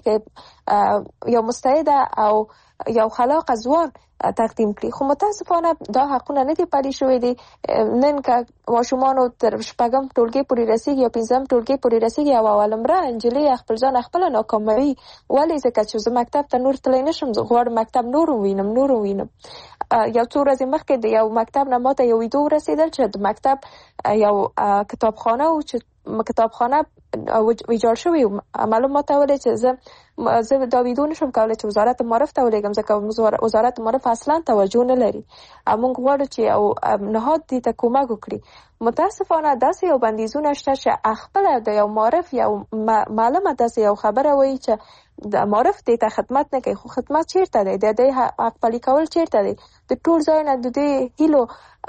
کې یو مستعده او یو خلاق ځوان تقدیم کړي. خو متاسفانه دا حقونه نه دي پلي شوي دي. نن که ماشومانو تر شپږم ټولګي پورې رسیږي یا پنځم ټولګي پورې رسیږي او اولمره نجلۍ خپل ځان خپل ناکاموي، ولې؟ ځکه چې زه مکتب ته نور تللی نشم، زه غواړم مکتب نور ووینم نور ووینم. یو څو ورځې مخکې د یو مکتب نه ماته یو ویډیو ورسېدل چې د مکتب یو کتابخانه و چې کتابخانه ویجاړ شوی. معلومات ولې چې زه زه دا ویډیو نشم کولای چې وزارت معارف ته ولېږم، ځکه وزارت معارف اصلا توجه نه لري. موږ غواړو چې یو نهاد دې ته کومک وکړي. متاسفانه داسې یو بندیزونه شته چې خپل د یو معارف یو معلومه داسې یو خبره وایي چې د معارف دې ته خدمت نه کوي. خو خدمت چیرته دی؟ د دې حق پلي کول چیرته دی؟ د ټول ځای نه د دې هیلو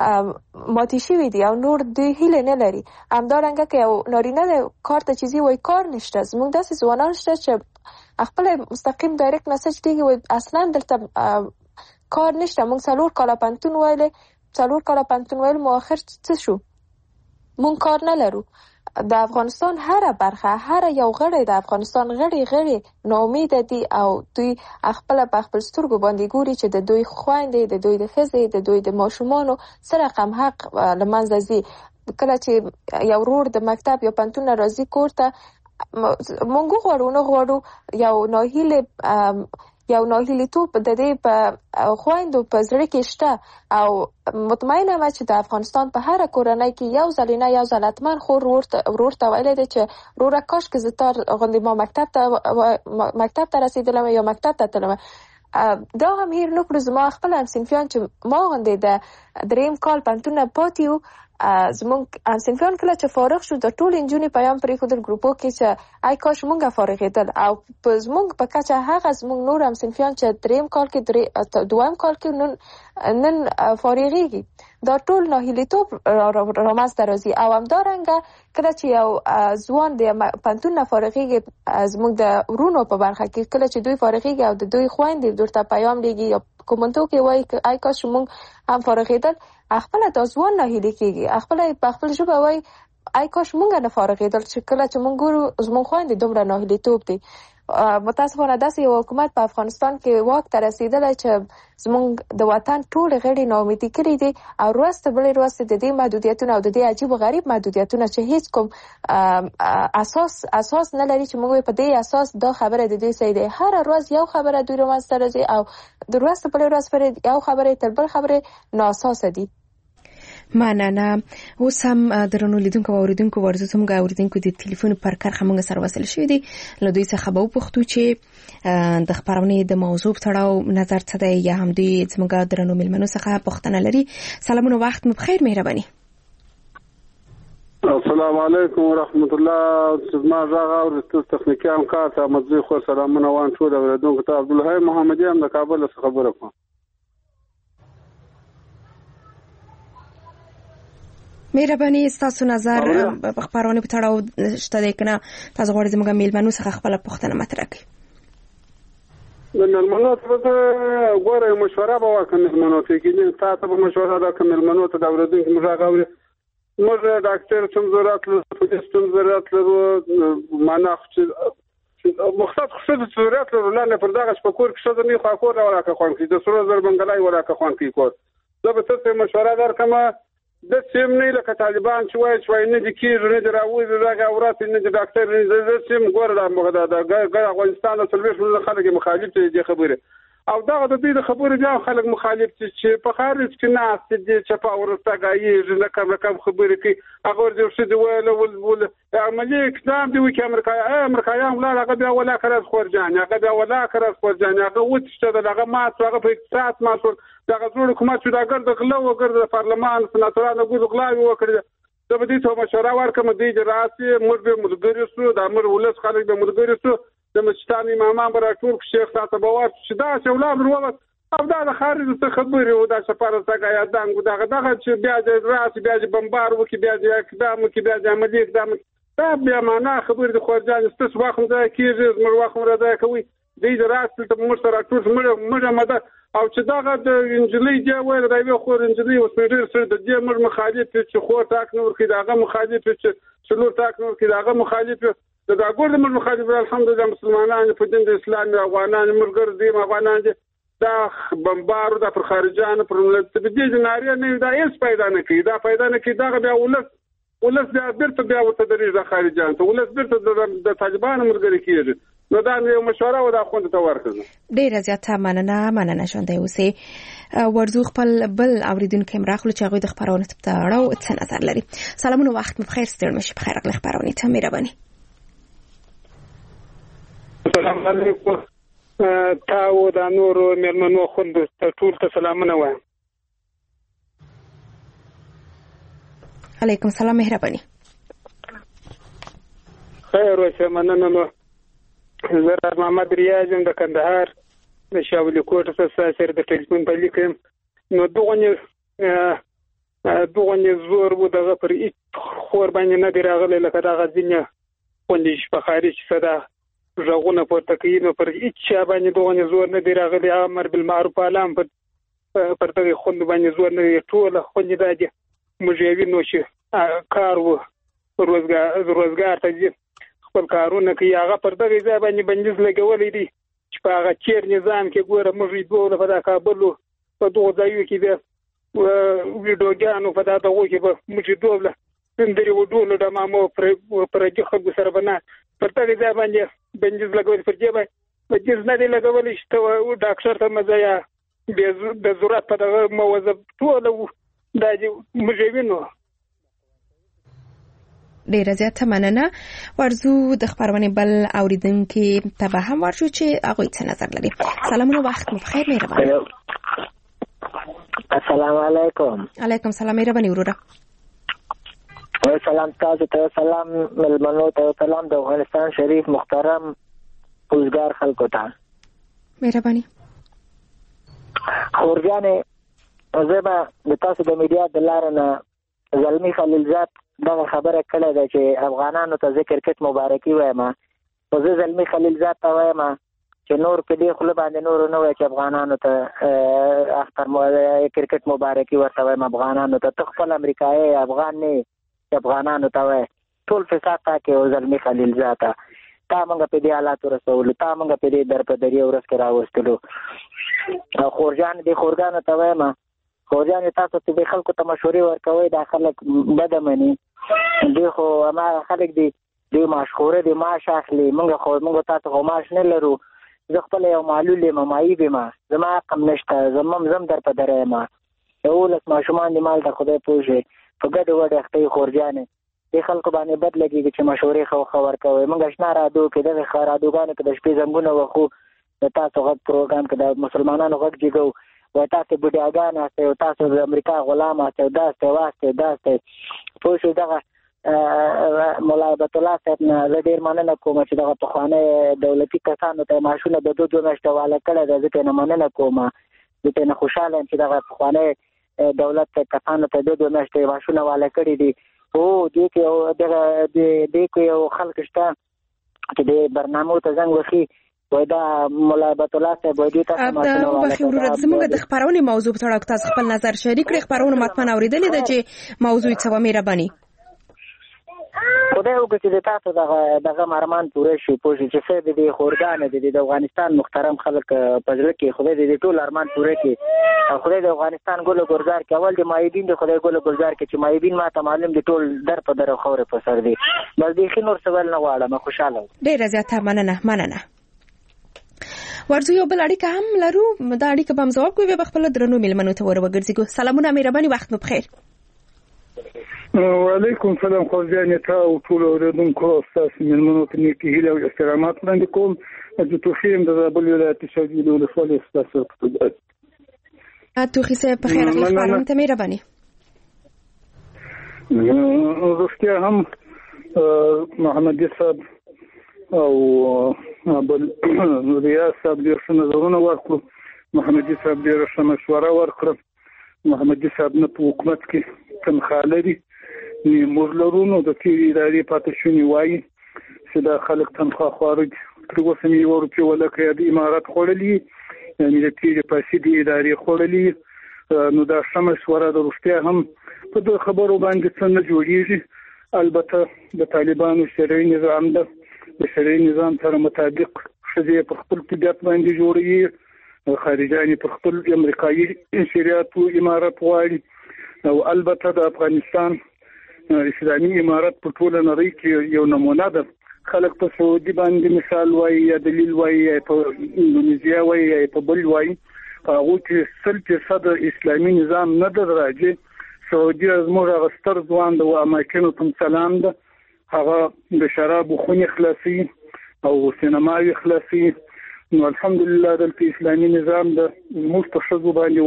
ماتې شوي دي او نور د هیلې نه لري. همدارنګه که یو نارینه د کار ته چیزي وایي کار نشته. زموږ داسې ځوانان شته چې خپل مستقیم ډایرکټ میسج دیږي وایي اصلا دلته کار نشته. موږ څلور کاله پنتون ویلې څلور کاله پنتون ویل مو آخر څه شو؟ موږ کار نه لرو. د افغانستان هر برخه، هر یو غړی د افغانستان غړي غړي ناامیده دي او دوی خپل په خپل سترګو باندې ګوري چې د دوی خويندې، د دوی د ښځې، د دوی د ماشومانو سره رقم حق لمنځه ځي. کله چې یو ورور د مکتب یا پنتون راځي کور ته، مونږ غواړو نه غواړو یو ناهیله یو ناهیلیتوب د دې په خويندو په زړه کې شته. او مطمئنه یم چې د افغانستان په هر کورنۍ کې یو ځل نه یو ځل حتما خور ورور ته ویلی دی چې وروره کاش که زه تا غوندې ما مکتب ته مکتب ته رسېدلم یا مکتب ته تلم. دا هم هیر نه کړو زما خپل همصنفیان چې ما غوندې د دریم کال پنتون نه پاتې وو، زمونږ همصنفیان کله چې فارغ شو د ټول نجونې پیام پرېښودل ګروپو کې چې ای کاش مونږ فارغېدل. او په زمونږ په کچه هغه زمونږ نور همصنفیان چې دریم کال کې دویم کال کې نن نن فارغېږي، دا ټول ناهیلیتوب رامنځته راځي. او همدارنګه کله چې یو ځوان د پنتون نه فارغېږي، زمونږ د ورونو په برخه کې کله چې دوی فارغېږي او د دوی خویندې ورته پیام لیږي یا کومنټو کې وایي ای کاش مونږ هم فارغېدل، خپل د ځوان ناهیلي کېږي، خپل په خپل ژبه وایي ای کاش مونږ نه فارغېدل چې کله چې مونږ ګورو زمونږ خویندې دومره ناهیلیتوب دی. متاسفانه داسې یو حکومت په افغانستان کې واک ته رسېدلی چې زمونږ د وطن ټول غړي ناامیدي کړي دي او وروسته بلې وروسته د دې محدودیتونه او د دې عجیب و غریب محدودیتونه چې هیڅ کوم اساس اساس نه لري چې موږ په دې اساس دا خبره د دې صحیح دی. هر ورځ یو خبره دوی رامنځته راځي او د وروسته بلې ورځ پرې یو خبره تر بل خبره نااساسه دي. مننه. اوس هم درنو لیدونکو او اوریدونکو ورزو څنګه اوریدونکو د ټلیفون پر کرخه موږ سره وصل شوې دي. له دوی څخه به وپوښتو چې د خبرونې د موضوع تړاو نظر څه دی یا هم دوی څنګه درنو ملمنو څخه پوښتنه لري. سلامونه، وخت مو بخیر، مهرباني. السلام علیکم ورحمت الله. زما زغه او د تخنیکی همکار ته مزي خو سلامونه وان ټول اوریدونکو ته. عبدالحی محمدی هم د کابل څخه خبره کوم. مهرباني، تاسو نظر په خبرونه په تړاو شته دی کنه؟ تاسو غواړئ زموږ میلمنو څخه خپل پوښتنه مطرح کړئ. د میلمنو ته غواړم مشوره به وکړم. میلمنو ته کې تاسو به مشوره راکړئ. میلمنو ته د اوریدونکو مزاغ اوري. موږ ډاکټر څنګه ضرورت لرو، پولیسون ضرورت لرو، معنا چې مختص خصوصي ضرورت لرو. لاله پر دغه شپکور کې څه نه خو کور راوړه خوان کې د سرو زر بنگلای وراکه خوان کې کور. زه به تاسو مشوره درکم. د سیم نه لکه طالبان چې وایي چې نه د کیږي نه د راوځي دغه اورات نه د ډاکټر نه د سیم ګور د مغدا د ګر افغانستان د سلويش نه خلک مخالف دي خبره او دغه د دې خبره بیا خلک مخالف چې په خارج کې ناس دي چې په ورستګایي نه کوم کوم خبره کوي هغه د څه دی ول ول عملي اقدام دی چې امریکا امریکایان لا هغه بیا ولا کړز خورجان هغه بیا ولا کړز خورجان هغه وڅته دغه ما هغه په اقتصاد ما دغه ټول حکومت چې دا ګرځ غلو وګرځ پارلمان سناتورانو ګور غلاوي وکړي. د دې ته مشوره ورکوم د اجراسي موږ به ملګری سو د امر ولس خلک به ملګری سو د مشتان امامان برا ټول شیخ ساته بوار چې دا شولام وروت او دا د خارج څخه خبري او دا سفارت څنګه یا دغه دغه دغه چې بیا د اجراسي بیا د بمبار وکي بیا د اقدام وکي بیا د عملي اقدام دا بیا معنا خبر د خورجان ستس واخم دا کیږي زمر واخم را دا کوي د اجراسي ته موږ سره ټول موږ مده او چې دغه د انجلۍ دی وایي دا یو خور انجلۍ او سپیډر سره د دې مر مخالف چې خور تاک نور کې داغه مخالف چې څلور تاک نور کې داغه مخالف دا ګور د مر مخالف الحمدلله مسلمانانو په دین د اسلام افغانان مرګر دي افغانان دي دا بمبارو د پر خارجانو پر ملت په دې ناري نه دا هیڅ پیدا نه کوي دا پیدا نه کوي دا بیا ولس ولس بیا بیرته بیا وته درې د خارجان ته ولس بیرته د طالبان مرګري کیږي. نو دا یو مشوره و دا خوند ته ورکړم. ډیره زیاته مننه مننه شوندای اوسې ورزو خپل بل اوریدونکو مراخلو چې هغه د خبرونه ته اړه څه نظر لري. سلامونه، وخت مو بخیر، ستړي مشه بخیر غل خبرونه ته مهرباني. السلام علیکم. تاسو د نور مېرمنو خوند ټول ته سلامونه وایم. علیکم سلام، مهرباني. خیر اوسه مننه. نو زه محمد ریاضم د کندهار د شاولي کوټ څخه سره د ټلیفون په لیکم. نو دغه دغه زور وو دغه پر خور باندې نه دی راغلی لکه دغه ځینې خوندې په خارج صدا ژغونه پورته کوي. نو پر هیڅ چا باندې دغه زور نه دی راغلی. امر بالمعروف اعلان پر پر دغه خوند باندې زور نه دی. ټول خوندې دا دي موږ نو چې کار وو روزګار روزګار ته ځي خپل کارونه کوي. هغه پر دغه ځای باندې بندیز لګولې دي چې په هغه چیر نظام کې ګوره موږ دوه په د کابل په دوه ځایو کې د ویډیوګانو په دغه کې به موږ دوه سندري وډول د مامو پر پرګه خلکو سره بنا پر دغه ځای باندې بندیز لګول پر دې باندې بندیز نه دی لګولې چې ډاکټر ته مزایا د ضرورت په دغه موظف ټول دا موږ وینو. ډیره زیاته مننه. ورزو د خبرونه بل اوریدونکو ته به هم ورشو چې هغه څه نظر لري. سلامونه، وخت مو بخیر، مهرباني. السلام علیکم. علیکم سلام، مهرباني وروره. و سلام تاسو ته، سلام ملمنو ته، سلام د افغانستان شریف محترم اوزګار خلکو ته. مهرباني. خورجانې زه به د تاسو د میډیا د لارې نه زلمی خلیلزاد دغه خبره کړې ده چې افغانانو ته زه کرکټ مبارکي وایم. خو زه زلمی خلیلزاد ته وایم چې نور په دې خوله باندې نور نه وایي چې افغانانو ته اختر کرکټ مبارکي ورته وایم. افغانانو ته ته خپل امریکایي افغان نه چې افغانانو ته وایي ټول فساد تا کې او زلمی خلیلزاد ته تا موږ په دې حالاتو رسولو، تا موږ په دې در په درې ورځ کې راوستلو. خورجان دې خورجانو ته وایم خورجان تاسو ته به خلکو ته مشورې ورکوي دا خلک بد مني. دوی خو هغه خلک دي دوی مشخوره دي معاش اخلي. موږ خو موږ تاسو خو معاش نه لرو. زه خپل یو معلول یم مایي بما زما کم نشته زمم زم در په درې ما یولس ماشومان دي مال ته خدای پوه شي په ګډه وډه اختې خورجانې دې خلکو باندې بد لګېږي چې مشورې خو خبر کوي. موږ اشنا رادیو کې دغه ښه رادیوګانو کې د شپې زنګونه وخو د تاسو غږ پروګرام کې د مسلمانانو غږ جګو و تاسو بډاګان استه او تاسو د امریکا غلام استه داسته واسته داسته پوه شو. دغه مولا عبد الله صاحب نه زه ډېر مننه کوم چې دغه پخواني دولتي کسانو ته معاشونه د دوه دوه میاشتې واله کړی دی. زه ترې مننه کوم، زه ترې خوشحاله یم چې دغه پخواني دولت کسانو ته دوه دوه میاشتې معاشونه واله کړي دي. او دې کې دغه دې کې یو خلک شته چې د برنامو ته زنګ وخي وای دا مولا عبد الله صاحب وای دې تاسو ما ته واله کړه. زموږ د خبرونې موضوع په اړه تاسو خپل نظر شریک کړئ. خبرونه متمن اوریدلې ده چې موضوع څه و مهرباني خدای وکړي چې تاسو دغه دغه مرمان پوره شي پوه شي چې څه د دې خورګانه د افغانستان محترم خلک په ځل کې خدای دې ټول ارمان پوره کړي او خدای د افغانستان ګل ګلزار کې اول د مایبین د خدای ګل ګلزار کې چې مایبین ما ته معلوم دي ټول در په در خوره په سر دي. بس دې خنور سوال نه غواړم. خوشاله ډېر زیاته مننه مننه. ورځو یو بل اړیکه هم لرو. دا اړیکه به هم ځواب کوي به خپل درنو میلمنو ته ور وګرځي. سلامونه مهرباني وخت مو بخیر. وعلیکم سلام خوږیانې ته او ټول اوریدونکو ستاسو میلمنو ته نیکې هیلې او احترامات وړاندې کوم. زه توخي یم د زابل ولایت شاجوی د ولسوالۍ ستاسو په توخي صاحب په خیر راغلی. خبرونه ته مهرباني. روغتیا هم محمدي صاحب او بل ریاض صاحب ډېر ښه نظرونه ورکړو. محمدي صاحب ډېره ښه مشوره ورکړه. محمدي صاحب نه په حکومت کې تنخواه لري. موږ لرو نو د تېرې ادارې پاتې شونې وایي چې دا خلک تنخواه خواره دي. تر اوسه مې یوه روپۍ ولکه یا د امارت خوړلي یعنې د تېرې فاسدې ادارې خوړلي. نو دا ښه مشوره د روغتیا هم په دغه خبرو باندې څه نه جوړېږي. البته د طالبانو شرعي نظام ده. د شرعي نظام سره مطابق ښځې په خپل طبیعت باندې جوړوي، خارجانې په خپل امریکایي شریعت او امارت غواړي. او البته د افغانستان اسلامي امارت په ټوله نړۍ کې یو نمونه ده. خلک په سعودي باندې مثال وایي یا دلیل وایي یا په اندونیزیا وایي یا په بل وایي. هغه کې سل فیصد اسلامي نظام نه در راځي. سعودي زموږ هغه ستر ځوان د اماکنو ته سلام ده. هغه د شراب خونې خلاصي او سینماوي خلاصي. نو الحمدلله دلته اسلامي نظام د موږ په ښځو باندې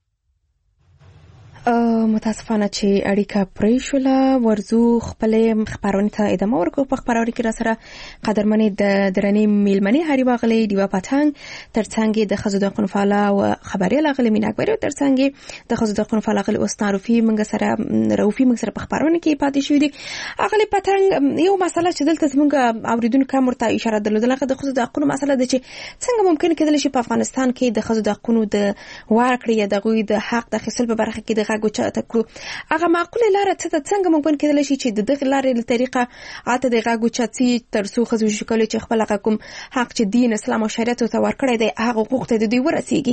متاسفانه چې اړیکه پرې شوله. ورځو خپل خبرونه ته ادامه ورکو. په خبرونه کې را سره قدرمنې د درنې میلمنې هری واغلې دیوا پټنګ ترڅنګ د خزو د حقوقو فعال او خبري لاغلې مینه اکبر ترڅنګ د خزو د حقوقو فعال لاغلې اوستاروفي منګ سره روفي منګ سره په خبرونه کې پاتې شوې دي. اغلې پټنګ یو مسله چې دلته زموږ اوریدونکو کوم ورته اشاره درلودله د خزو د حقوقو مسله ده چې څنګه ممکن کېدل شي په افغانستان کې د خزو د حقوقو د ورکړې د غوي د حق د خپل په برخه کې د غوچا تکو هغه معقوله لاره څه څنګه ممکن کېدل شي چې د دغه لارې له طریقه اته د غوچا چې ترسو خزو شکل چې خپل حقوم حق چې دین اسلام او شریعت ته ورکړی دی هغه حقوق ته د دوی ورسیږي.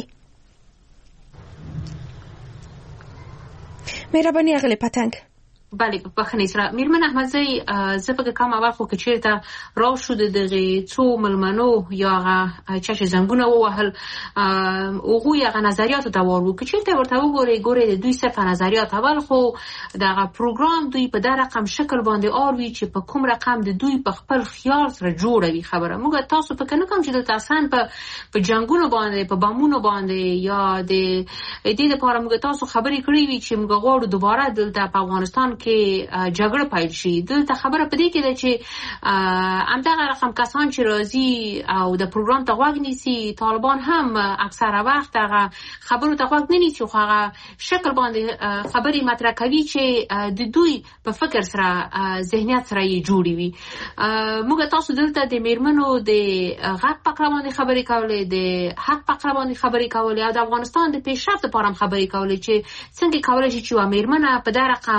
مهرباني اغلی پتنګ. بله په بخښنې سره میرمن احمدزی زه په کوم اول خو کې چیرته راو شو دغه څو ملمنو یا هغه چې زنګونه ووهل او هغه نظریات ته ورو کې چیرته ورته وګوري ګوري د دوی صرف نظریات اول خو دغه پروګرام دوی په دغه رقم شکل باندې اوروي چې په کوم رقم د دوی په خپل خیال سره جوړوي خبره. موږ تاسو په کنه کوم چې د تاسان په په جنگونو باندې په بامونو باندې یا د دې لپاره موږ تاسو خبرې کړې وي چې موږ غواړو دوباره دلته په افغانستان کې جګړه پیل شي. دلته خبره پدې کې ده چې همدغه رقم کسان چې راځي او د پروګرام ته غوږ نیسي طالبان هم اکثره وخت هغه خبرو ته غوږ نه نیسي خو هغه شکل باندې خبري مطرح کوي چې د دوی په فکر سره ذهنیت سره یې جوړي وي. موږ تاسو دلته د میرمنو د غږ په اړه باندې خبرې کولې د حق په اړه باندې خبرې کولې او د افغانستان د پیشرفت لپاره خبرې کولې چې څنګه کولای شي چې و میرمنه په دغه رقم ټولنه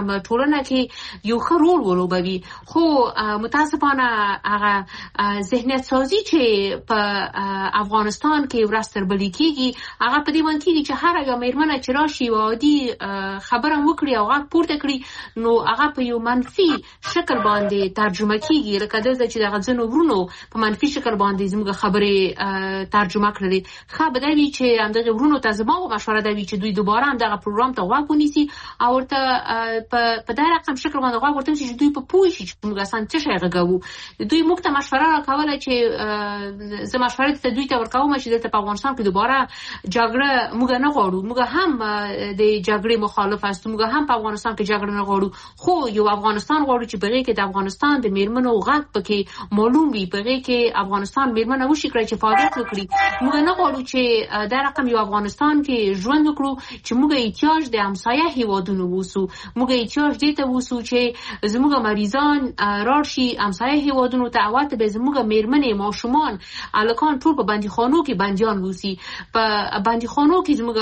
ټولنه کې یو ښه رول ولوبوي. خو متاسفانه هغه ذهنیت سازي چې په افغانستان کې ورځ تر بلې کېږي هغه په دې باندې کېږي چې هر یوه مېرمنه چې راشي یوه عادي خبره وکړي او غږ پورته کړي نو هغه په یو منفي شکل باندې ترجمه کېږي. لکه دلته چې دغه ځینو ورونو په منفي شکل باندې زموږ خبرې ترجمه کړلې. ښه به دا وي چې همدغې ورونو ته زما مشوره دا وي چې دوی دوباره همدغه پروګرام ته غوږ ونیسي او ورته په دا رقم شکل باندې غوږ ورته ونیسي چې دوی په پوه شي چې موږ اصلا څه شی غږوو. دوی موږ ته مشوره راکوله چې زه مشورې ته دوی ته ورکوم چې دلته په افغانستان کې دوباره جګړه موږ نه غواړو. موږ هم د جګړې مخالف هستو، موږ هم په افغانستان کې جګړه نه غواړو، خو یو افغانستان غواړو چې په هغې کې د افغانستان د مېرمنو غږ پکې معلوم وي، په هغې کې افغانستان مېرمنه وشي کړی چې فعالیت وکړي. موږ نه غواړو چې دا رقم یو افغانستان کې ژوند وکړو چې موږ احتیاج د همسایه هېوادونو ووسو، موږ احتیاج دې ته ووسو چې زموږ مریضان راړ شي همسایه هېوادونو ته او هلته به زموږ مېرمنې ماشومان هلکان ټول په بندیخانو کې بندیان ووسي، په بندیخانو کې زموږ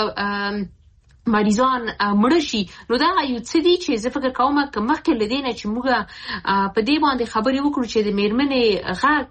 مریضان مړه شي. نو دا یو څه دي چې زه فکر کوم که مخکې له دې نه چې موږ په دې باندې خبرې وکړو چې د مېرمنې غږ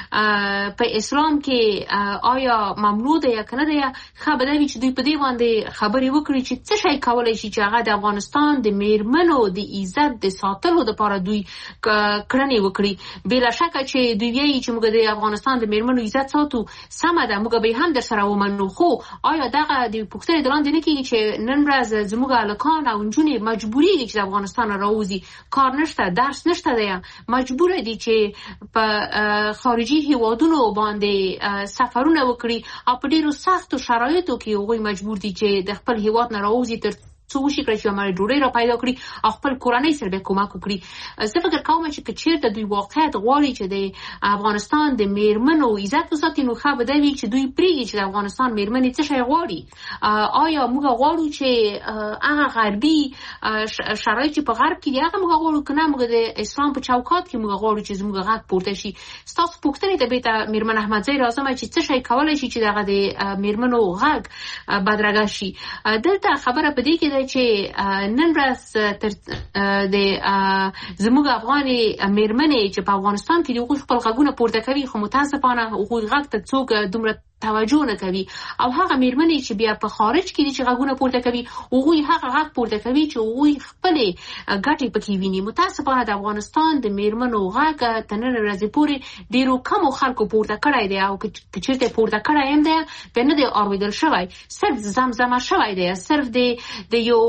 په اسلام کې آیا ممنوع ده یا که نه ده، ښه به دا وي چې دوی په دې باندې خبرې وکړي چې څه شی کولی شي چې هغه د افغانستان د مېرمنو د عزت د ساتلو دپاره دوی کړنې وکړي. بېله شکه چې دوی وایي چې موږ د افغانستان د مېرمنو عزت ساتو، سمه ده، موږ به یې هم در سره ومنو، خو آیا دغه د پوښتنې د لاندې نه کېږي چې نن ورځ زموږ هلکان او نجونې مجبورېږي چې د افغانستان راوځي، کار نشته، درس نشته دی، مجبوره دي چې په خارجي هېوادونو باندې سفرونه وکړي او په ډېرو سختو شرایطو کې هغوی مجبور دي چې د خپل هېواد نه راوځي تر څو وشي کړی چې یوه ډوډۍ را پیدا کړي او خپل کورنۍ سره به کومک وکړي. زه فکر کوم چې که چېرته دوی واقعیت غواړي چې د افغانستان د مېرمنو عزت وساتي نو ښه به دا وي چې دوی پرېږدي چې د افغانستان مېرمنې څه شی غواړي. آیا موږ غواړو چې هغه غربي شرایط چې په غرب کې دي هغه موږ غواړو که نه موږ د اسلام په چوکات کې موږ غواړو چې زموږ غږ پورته شي. ستاسو پوښتنې ته بېرته مېرمن احمدزۍ راځم چې څه شی کولی شي چې دغه د مېرمنو غږ بدرګه شي. دلته خبره په دې کې چې نن ورځ د زموږ افغاني مېرمنې چې په افغانستان کې د هغوی خپل غږونه پورته کوي، خو متاسفانه هغوی غږ ته څوک دومره توجه نه کوي، او هغه مېرمنې چې بیا په خارج کې دي چې غږونه پورته کوي هغوی هغه غږ پورته کوي چې هغوی خپلې ګټې پکې ویني. متاسفانه د افغانستان د مېرمنو غږ تر نن ورځې پورې ډېرو کمو خلکو پورته کړی دی، او که چېرته پورته کړی هم دی بیا نه دی اورېدل شوی، صرف زمزمه شوی دی، صرف د یو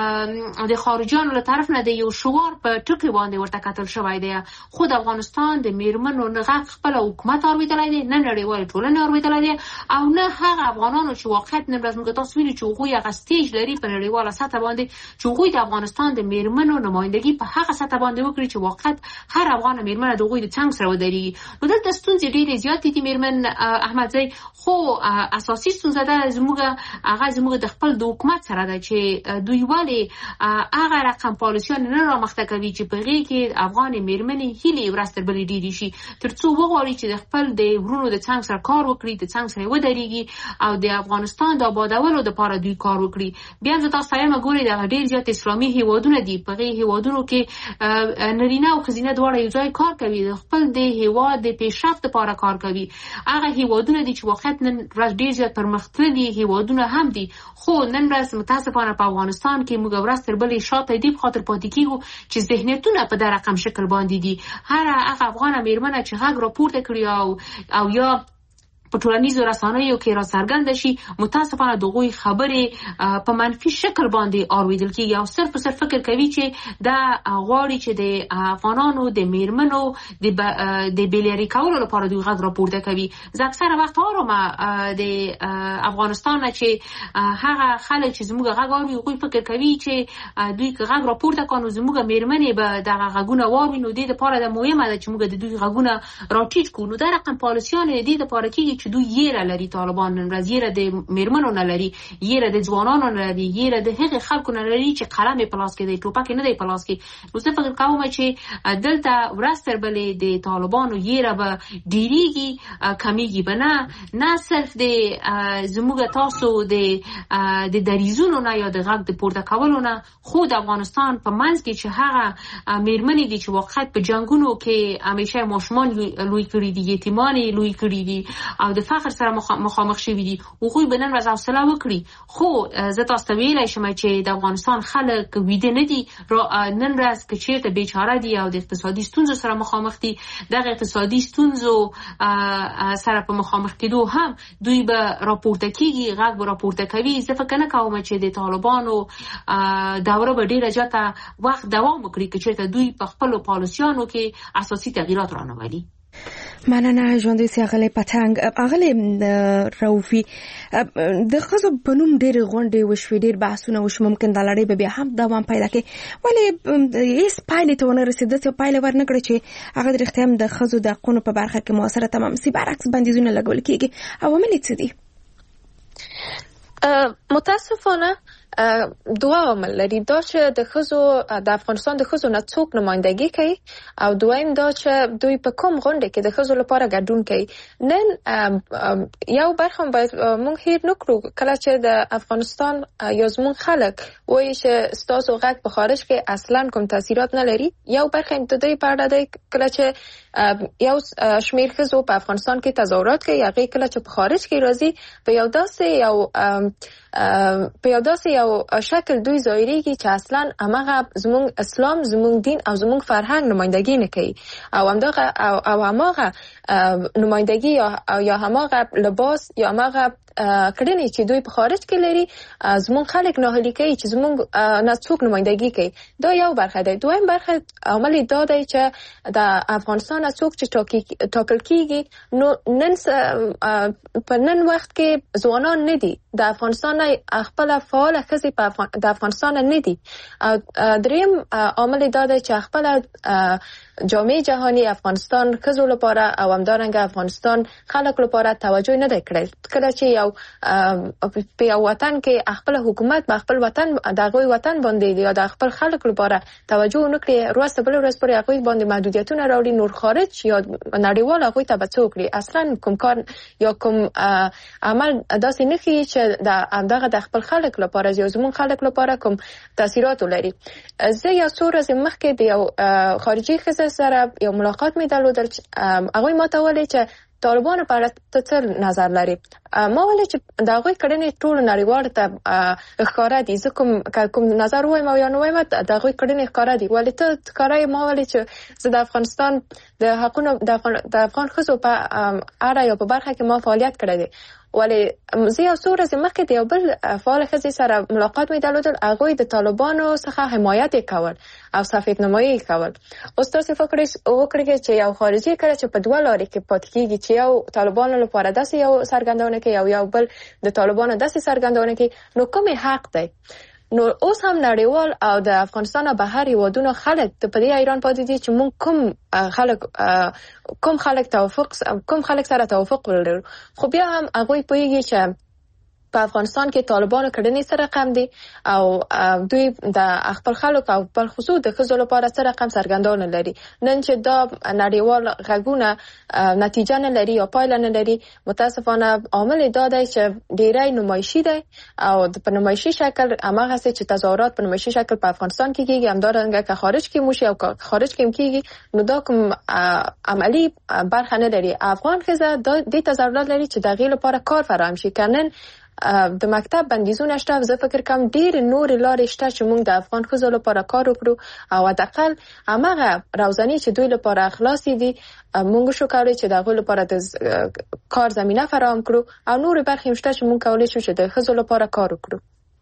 د خارجیانو له طرف نه د یو شعار په ټکي باندې ورته کتل شوی دی. خو د افغانستان د مېرمنو نه غږ خپله حکومت اورېدلی دی، نه نړیوالې ټولنې اورېدلی دی، او نه هغه افغانانو چې واقعیت نن ورځ موږ تاسو وینو چې هغوی هغه سټیج لري په نړیواله سطح باندې چې هغوی د افغانستان د مېرمنو نمایندګي په هغه سطح باندې وکړي چې واقعیت هر افغانه مېرمنه د هغوی د څنګ سره ودرېږي. نو دلته ستونزې ډېرې زیاتې دي مېرمن احمدزۍ، خو اساسي ستونزه ده زموږ هغه زموږ د خپل د حکومت سره ده چې دوی ولې هغه رقم پالیسیان نه رامخته کوي چې په هغې کې افغانې مېرمنې هیلې ورځ تر بلې ډېرې شي تر څو وغواړي چې د خپل د ورونو د څنګ سره کار وکړي، د څنګ سره ودرېږي او د افغانستان د آبادولو دپاره دوی کار وکړي. بیا هم زه تاسو ته وایم ګورئ دغه ډېر زیات اسلامي هېوادونه دي، په هغې هېوادونو کې نرینه او ښځینه دواړه یو ځای کار کوي، د خپل د هېواد د پیشرفت دپاره کار کوي. هغه هېوادونه دي چې واقعیت نن ورځ ډېر زیات پرمختللي هېوادونه هم دي، خو نن ورځ متاسفانه په افغانستان کې موږ ورځ تر بلې شاته دې په خاطر پاتې کېږو چې ذهنیتونه په دا رقم شکل باندې دي. هر هغه افغانه مېرمنه چې غږ راپورته کړي او او یا په ټولنیزو رسنیو کې راڅرګنده شي، متاسفانه د هغوی خبرې په منفي شکل باندې اورېدل کېږي او صرف صرف فکر کوي چې دا غواړي چې د افغانانو د مېرمنو د بېلارې کولو لپاره دوی غږ راپورته کوي. زه اکثره وخت اورم د افغانستان نه چې هغه خلک چې زموږ غږ اوري هغوی فکر کوي چې دوی که غږ راپورته کړي نو زموږ مېرمنې به دغه غږونه واوري، نو دې دپاره ده مهمه ده چې موږ د دوی غږونه راټیټ کړو. نو دا رقم پالیسیانې د دې دپاره کېږي کې چې دوی یې لري طالبان نن ورځ یې د میرمنو نه لري یې د ځوانانو نه لري یې د هغه خلکو نه لري چې قلم په لاس کې دی ټوپک نه دی په لاس کې. نو زه فکر کوم چې دلته ورستر بلې د طالبانو یې به ډیریږي کمیږي بنه نه صرف د زموږ تاسو د د دریزونو نه یا د غږ د پورته کولو نه خو د افغانستان په منځ کې چې هغه میرمنې دي چې واقعیت په جنگونو کې همیشه ماشومان لوی کړي دي یتیمان لوی کړي دي او د فقر سره مخامخ شوي دي او خو به نن ورځ حوصله وکړي. خو زه تاسو ته ویلای شم چې د افغانستان خلک ویده نه دي نن ورځ که چیرته بیچاره دي او د اقتصادي ستونزو سره مخامخ دي دغه اقتصادي ستونزو سره په مخامخ کېدو هم دوی به راپورته کیږي غږ به راپورته کوي. زه فکر نه کوم چې د طالبانو دوره به ډیره زیاته وخت دوام وکړي که چېرته دوی په خپلو پالیسیانو کې اساسي تغییرات رانولي. مننه ژوندۍ سي اغلې پتنګ. اغلې روفي د ښځو په نوم ډېرې غونډې وشوې ډېر بحثونه وشو ممکن دا لړۍ به بیا هم دوام پیدا کړي ولې هېڅ پایلې ته ونه رسېد داسې پایله ورنه کړه چې هغه د رښتیا هم د ښځو د حقونو په برخه کې مؤثره تمام سي برعکس بندیزونه لګول کېږي. عوامل یې څه دي؟ متاسفانه دوه عوامل لري دا چې د ښځو د افغانستان د ښځو نه څوک نمایندګي کوي او دویم دا چې دوی په کوم غونډه کې د ښځو لپاره ګډون کوي. نن یو برخه باید موږ هیر نکړو کله چې د افغانستان یا زموږ خلک وایي چې ستاسو غږ په خارج کې اصلا کوم تاثیرات نه لري. یو برخه د دوی په اړه دی کله چې یو شمیر ښځو په افغانستان کې تظاهرات کوي هغې کله چې په خارج کې راځي په یو داسې یو په یو داسې یو شکل دوی ظاهریږي چې اصلا هماغه زموږ اسلام زموږ دین او زموږ فرهنګ نمایندګي نه کوي او همدغه او هماغه نمایندګي یا هماغه لباس یا هماغه کړنې چې دوی په خارج کې لري زموږ خلک ناهیلي کوي چې زموږ نه څوک نمایندګي کوي. دا یو برخه دی. دویم برخه عمل دا دی چې د افغانستان څوک چې ټاکل کیږي نو نن په نن وخت کې ځوانان نه دي د افغانستان خپل فعال ښځې په د افغانستان نه دي. دریم عمل دا دی چې خپل جامعه جهانی افغانستان ښځو لپاره او همدارنګه افغانستان خلک لپاره توجه نه دی کړی. کله چې یو په یو وطن کې خپل حکومت په خپل وطن دغه وطن باندې یا د خپل خلک لپاره توجه نه کړي روسته بل ورځ پر هغه باندې محدودیتونه راوړي نور خارج یا نړیوال هغه ته به څوک لري اصلا کوم کار یا کوم عمل داسې نه کوي چې د دغه د خپل خلک لپاره یا زموږ خلک لپاره کوم تاثیرات ولري. زه یا څو ورځې مخکې د یو خارجي ښځې سره یو ملاقات مې درلود هغوی ماته وویل چې طالبانو په اړه ته څه نظر لري. ما ویل چې د هغوی کړنې ټولو نړیوالو ته ښکاره دي. زه کوم کوم نظر وایم او یا نه وایم د هغوی کړنې ښکاره دي ولې ته ښکاره یې. ما ویل چې زه د افغانستان د حقونو د افغان ښځو په اړه یا په برخه کې ما فعالیت کړی دی ولې زه یو څو ورځې مخکې د یو بل فعال ښځې سره ملاقات مې درلودل هغوی د طالبانو څخه حمایت یې کول او سفید نمایي یې کول. اوس تاسې فکر وکړئ چې یو خارجي کله چې په دوه لارې کې پاتې کېږي چې یو طالبانو لپاره داسې یو څرګندونه کوي او یو بل د طالبانو داسې څرګندونه کوي نو کوم حق دی؟ نو اوس هم نړیوال او د افغانستان بهر هیوادونو خلک په دې ایران پاتې دي چې مونږ کوم خلک کوم خلک توافق کوم خلک سره توافق ولرو. خو بیا هم هغوی پوهیږي چې په افغانستان کې طالبانو کړنې څه رقم دي او دوی د خپل خلکو او په خصوص د ښځو لپاره څه رقم څرګندونه لري. نن چې دا نړیوال غږونه نتیجه نه لري یا پایله نه لري متاسفانه عامل دا دی چې ډیری نمایشي دی او په نمایشي شکل هماغسې چې تظاهرات په نمایشي شکل په افغانستان کې کېږي همدارنګه که خارج کې موشي او خارج کې هم کېږي نو دا کوم عملي برخه نه لري. افغان ښځه دې تظاهرات لري چې د هغې لپاره کار فراهم شي. که نن د مکتب بندیزونه شته زه فکر کوم ډېرې نورې لارې شته چې موږ د افغان ښځو لپاره کار وکړو او حداقل هماغه روزنې چې دوی لپاره خلاصې دي موږ شو کولی چې د هغوی لپاره د کار زمینه فراهم کړو او نورې برخې هم شته چې موږ کولی شو چې د ښځو لپاره کار وکړو.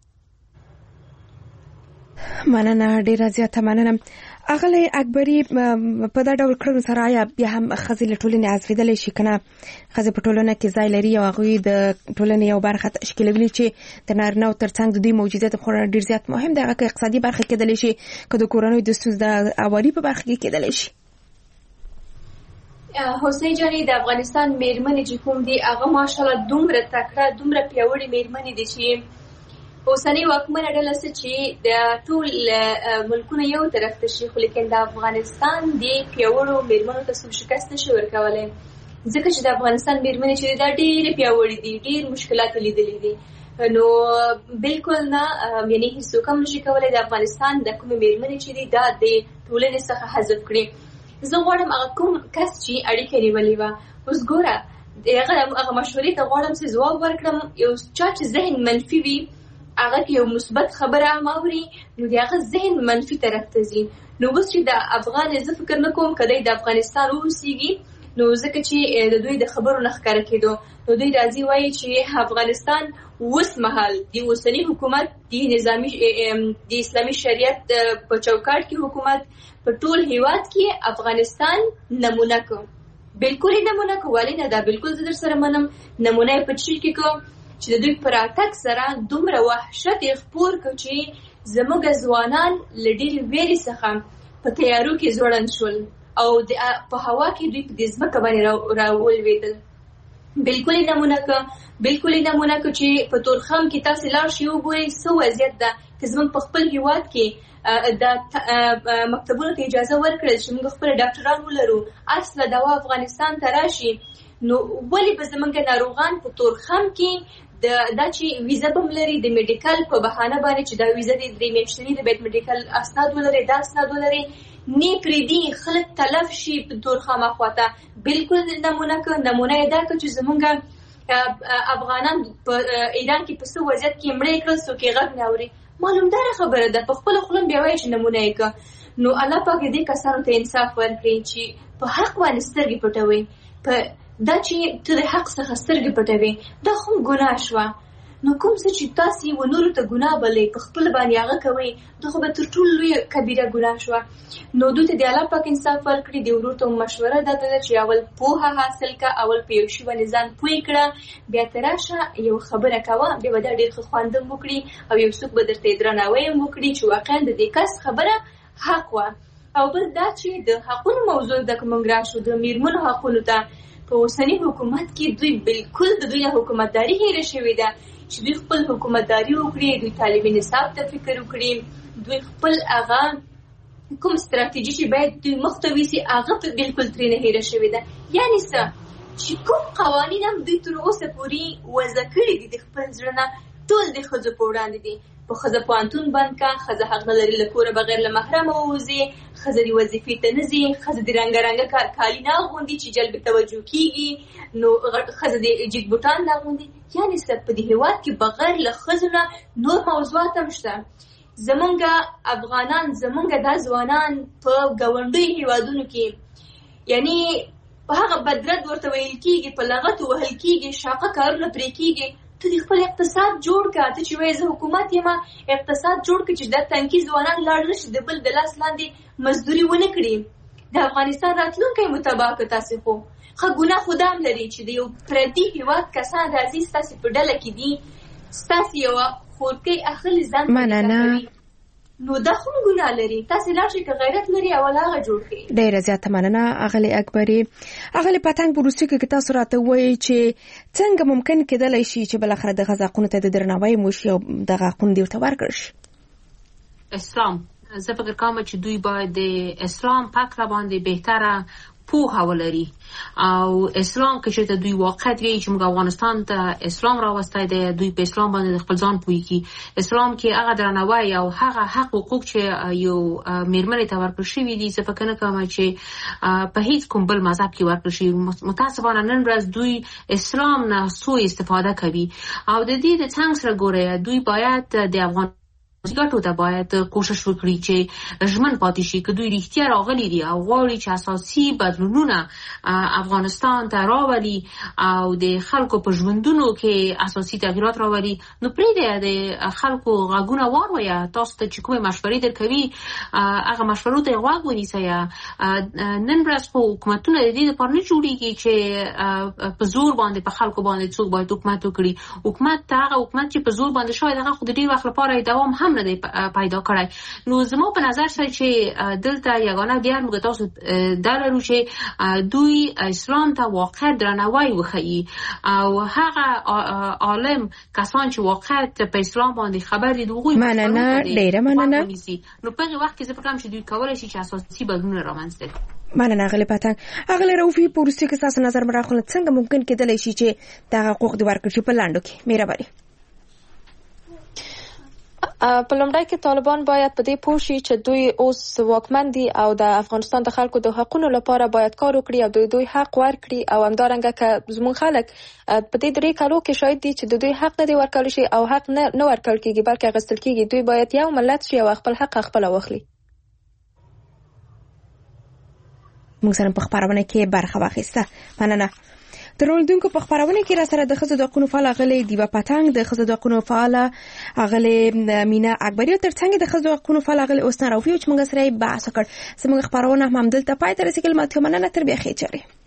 مننه ډیره زیاته مننه. اغلی اکبری په دا ډول کړنو سره آیا بیا هم ښځې له ټولنې عزلېدلی شي که نه؟ ښځې په ټولنه کې ځای لري او هغوی د ټولنې یو برخه تشکیلوي چې د نارینه‌و تر څنګ د دوی موجودیت خورا ډېر زیات مهم دی. هغه که اقتصادي برخه کېدلی شي که د کورنیو د ستونزو د اواري په برخه کې کېدلی شي. حسین جانې د افغانستان میرمنې چې کوم دي هغه ماشاءالله دومره تکړه دومره پیاوړې میرمنې دي چې اوسنۍ واکمنه ډله څه چې د ټول ملکونه یو طرف ته شي، خو لیکن د افغانستان د پیاوړو میرمنو ته څوک شکست نشي ورکولی، ځکه چې د افغانستان میرمنې چې دا ډېرې پیاوړې دي، ډېر مشکلات لیدلي دي، نو بالکل نه یعنې هیڅوک هم نشي کولی د افغانستان د کومې میرمنې چې دي دا د ټولنې څخه حذف کړي. زه غواړم هغه کوم کس چې اړیکه نیولې وه، اوس ګوره هغه هغه مشورې ته غواړم چې ځواب ورکړم. یو چا چې ذهن منفي وي هغه که یو مثبت خبره هم اوري نو د هغه ذهن منفي طرف ته ځي. نو اوس چې د افغان زه فکر نه کوم که دی د افغانستان واوسېږي نو ځکه چې د دوی د خبرو نه ښکاره کېدو نو دوی راځي وایي چې افغانستان اوس مهال د اوسني حکومت د نظامي د اسلامي شریعت په چوکاټ کې حکومت په ټول هیواد کې افغانستان نمونه کو. بالکل نمونه کو، ولې نه؟ دا بالکل زه در سره منم. نمونه یې په چی کې کو چې د دوی پر راتګ سره دومره وحشت یې خپور کړ چې زموږ ځوانان له ډېرې ویرې څخه په تیارو کې ځوړند شول او په هوا کې دوی په دې ځمکه باندې راولوېدل. بالکل نمونه که بالکل نمونه که چې په تورخم کې تاسې لاړ شئ وګورئ څه وضعیت ده. که زموږ په خپل هیواد کې د مکتبونو ته اجازه ورکړل چې موږ خپل ډاکټران ولرو، اصله دوا افغانستان ته راشي، نو ولې به زموږ ناروغان په تورخم کې دا چې ویزه به هم لري د میډیکل په بهانه باندې چې دا ویزه د درې میاشتني د باید میډیکل اسناد ولري، دا اسناد ولري، نه پرېږدي خلک تلف شي په تورخم اخواته. بالکل نمونه که نمونه یې دا که چې زموږ افغانان په ایران کې په څه وضعیت کې مړه یې کړل څوک یې غږ نه اوري. معلومداره خبره ده، په خپله خوله بیا وایي چې نمونه یې که. نو الله پاک دې کسانو ته انصاف ورکړي چې په حق باندې سترګې پټوي، په دا چې ته د حق څخه سترګې پټوي دا خو ګناه شوه. نو کوم څه چې تاسې و نورو ته ګناه بلئ په خپل باندې هغه کوئ دا خو به تر ټولو لویه کبیره ګناه شوه. نو دوی ته د الله پاک انصاف ورکړي. د ورور ته مشوره دا ده چې اول پوهه حاصل کړه، اول په یو شي باندې ځان پوه کړه، بیا ته راشه یو خبره کوه، بیا به دا ډېر ښه خوند هم وکړي او یو څوک به درته درناوی هم وکړي چې واقعا د دې کس خبره حق وه. او بل دا چې د حقونو موضوع ده که موږ راشو د میرمنو حقونو ته، په اوسني حکومت کې دوی بالکل د دوی حکومتداري هېره شوې ده چې دوی خپل حکومتداري وکړي، دوی تعلیمي نصاب ته فکر وکړي، دوی خپل هغه کوم ستراتیژي چې باید دوی مخ ته ویسي هغه بالکل ترېنه هېره شوې ده. یعنې څه چې کوم قوانین هم دوی تر اوسه پورې وضع کړي دي د خپل زړه نه ټول د ښځو په وړاندې دي. په ښځه پوهنتون بند کا، ښځه حق نه لري له کوره بغیر له محرمه ووځي، ښځه د وظیفې ته نه ځي، ښځه د رنګه رنګه کالي نه اغوندي چې جلب توجه کېږي، نو ښځه د جګ بوټان نه اغوندي. یعنې څه په دې هېواد کې بغیر له ښځو نه نور موضوعات هم شته. زمونږ افغانان زمونږ دا ځوانان په ګاونډیو هېوادونو کې یعنې په هغه بدرد ورته ویل کېږي، په لغتو وهل کېږي، شاقه کارونه پرې کېږي. ته د خپل اقتصاد جوړ کړه، ته چې وایې زه حکومت یم اقتصاد جوړ کړه چې دا تنکي ځوانان لاړ نه شي د بل د لاس لاندې مزدوري ونه کړي. د افغانستان راتلونکی مو تباه کړه. تاسې خو ښه ګناه خو دا هم لري چې د یو پردي هېواد کسان راځي ستاسې په ډله کې دي، ستاسې یوه خورکۍ اخلي ځان مننه، نو دا هم ګناه لري. تاسې لاړ شئ که غیرت لري اول هغه جوړ کړئ. ډېره زیاته مننه اغلې اکبري. اغلې پتنګ په روسیې کې تاسو راته وایي چې څنګه ممکن کېدلی شي چې بالاخره د ښځو حقونو ته د درناوی وشي او دغه حقونه دې ورته ورکړل شي؟ اسلام زه فکر کوم چې دوی باید د اسلام په اړه باندې بهتره پوهه ولري او اسلام کې چې دوی واقعیت وی چې موږ افغانستان ته اسلام راوستای دی، دوی په اسلام باندې خپل ځان پوهی کی. اسلام کې هغه درناوی او هغه حق حقوق چې یو میرمنې ته ورکړل شوی دي زه فکر نه کوم چې په هیڅ کوم بل مذهب کې ورکړل شي. متاسفانه نن ورځ دوی اسلام نه سوء استفاده کوي او د دې د څنګه سره ګوره دوی باید د افغان ګټو ته باید کوشش وکړي چې ژمن پاتې شي که دوی رښتیا راغلي دي او غواړي چې اساسي بدلونونه افغانستان ته راولي او د خلکو په ژوندونو کې اساسي تغییرات راولي، نو پرېږدئ د خلکو غږونه واورئ. تاسو ته چې کومې مشورې درکوي هغه مشورو ته یې غوږ ونیسئ. نن ورځ خو حکومتونه د دې لپاره نه جوړېږي چې په زور باندې په خلکو باندې څوک باید حکومت وکړي. حکومت ته هغه حکومت چې په زور باندې شاید هغه خو د ډېر وخت لپاره دوام هم هم نه دی پیدا کړی. نو زما په نظر سره چې دلته یگانه بیا موږ تاسو درلو چې دوی اسلام ته واقع درناوی وښيي او هغه عالم کسان چې واقع په اسلام باندې خبر دي دوی مننه ډیره مننه. نو په هغه وخت کې زه فکر کوم چې دوی کولای شي چې اساسي بدلون رامنځته کړي. مننه غلی پتنګ. اغلی روفي پورسي کې تاسو نظر مراخله څنګه ممکن کېدلی شي چې دا حقوق دی ورکړي په لاندو کې مهرباني. په لومړی کې طالبان باید په دې پوه شي چې دوی اوس واکمن دي او د افغانستان د خلکو د حقوقو لپاره باید کار وکړي او دوی دوی حق ورکړي او همدارنګه که زموږ خلک په دې درې کالو کې شاید دي چې دوی حق نه دی ورکړل شي او حق نه نه ورکړل کېږي بلکې اخیستل کېږي. دوی باید یو ملت شي او خپل حق خپل واخلي. موږ سره په خبرونه کې برخه واخیسته. مننه. د روندونکو په خبرونه کې را سره د خزو د حقوقو فعال غلې دیوا پتنګ، د خزو د حقوقو فعال غلې مینا اکبری ترڅنګ د خزو د حقوقو فعال غلې اوسنه راوفي چې موږ سره بحث وکړ. زموږ خبرونه هم دلته پای ته رسیدل. ماته مننه تر بیا خیر.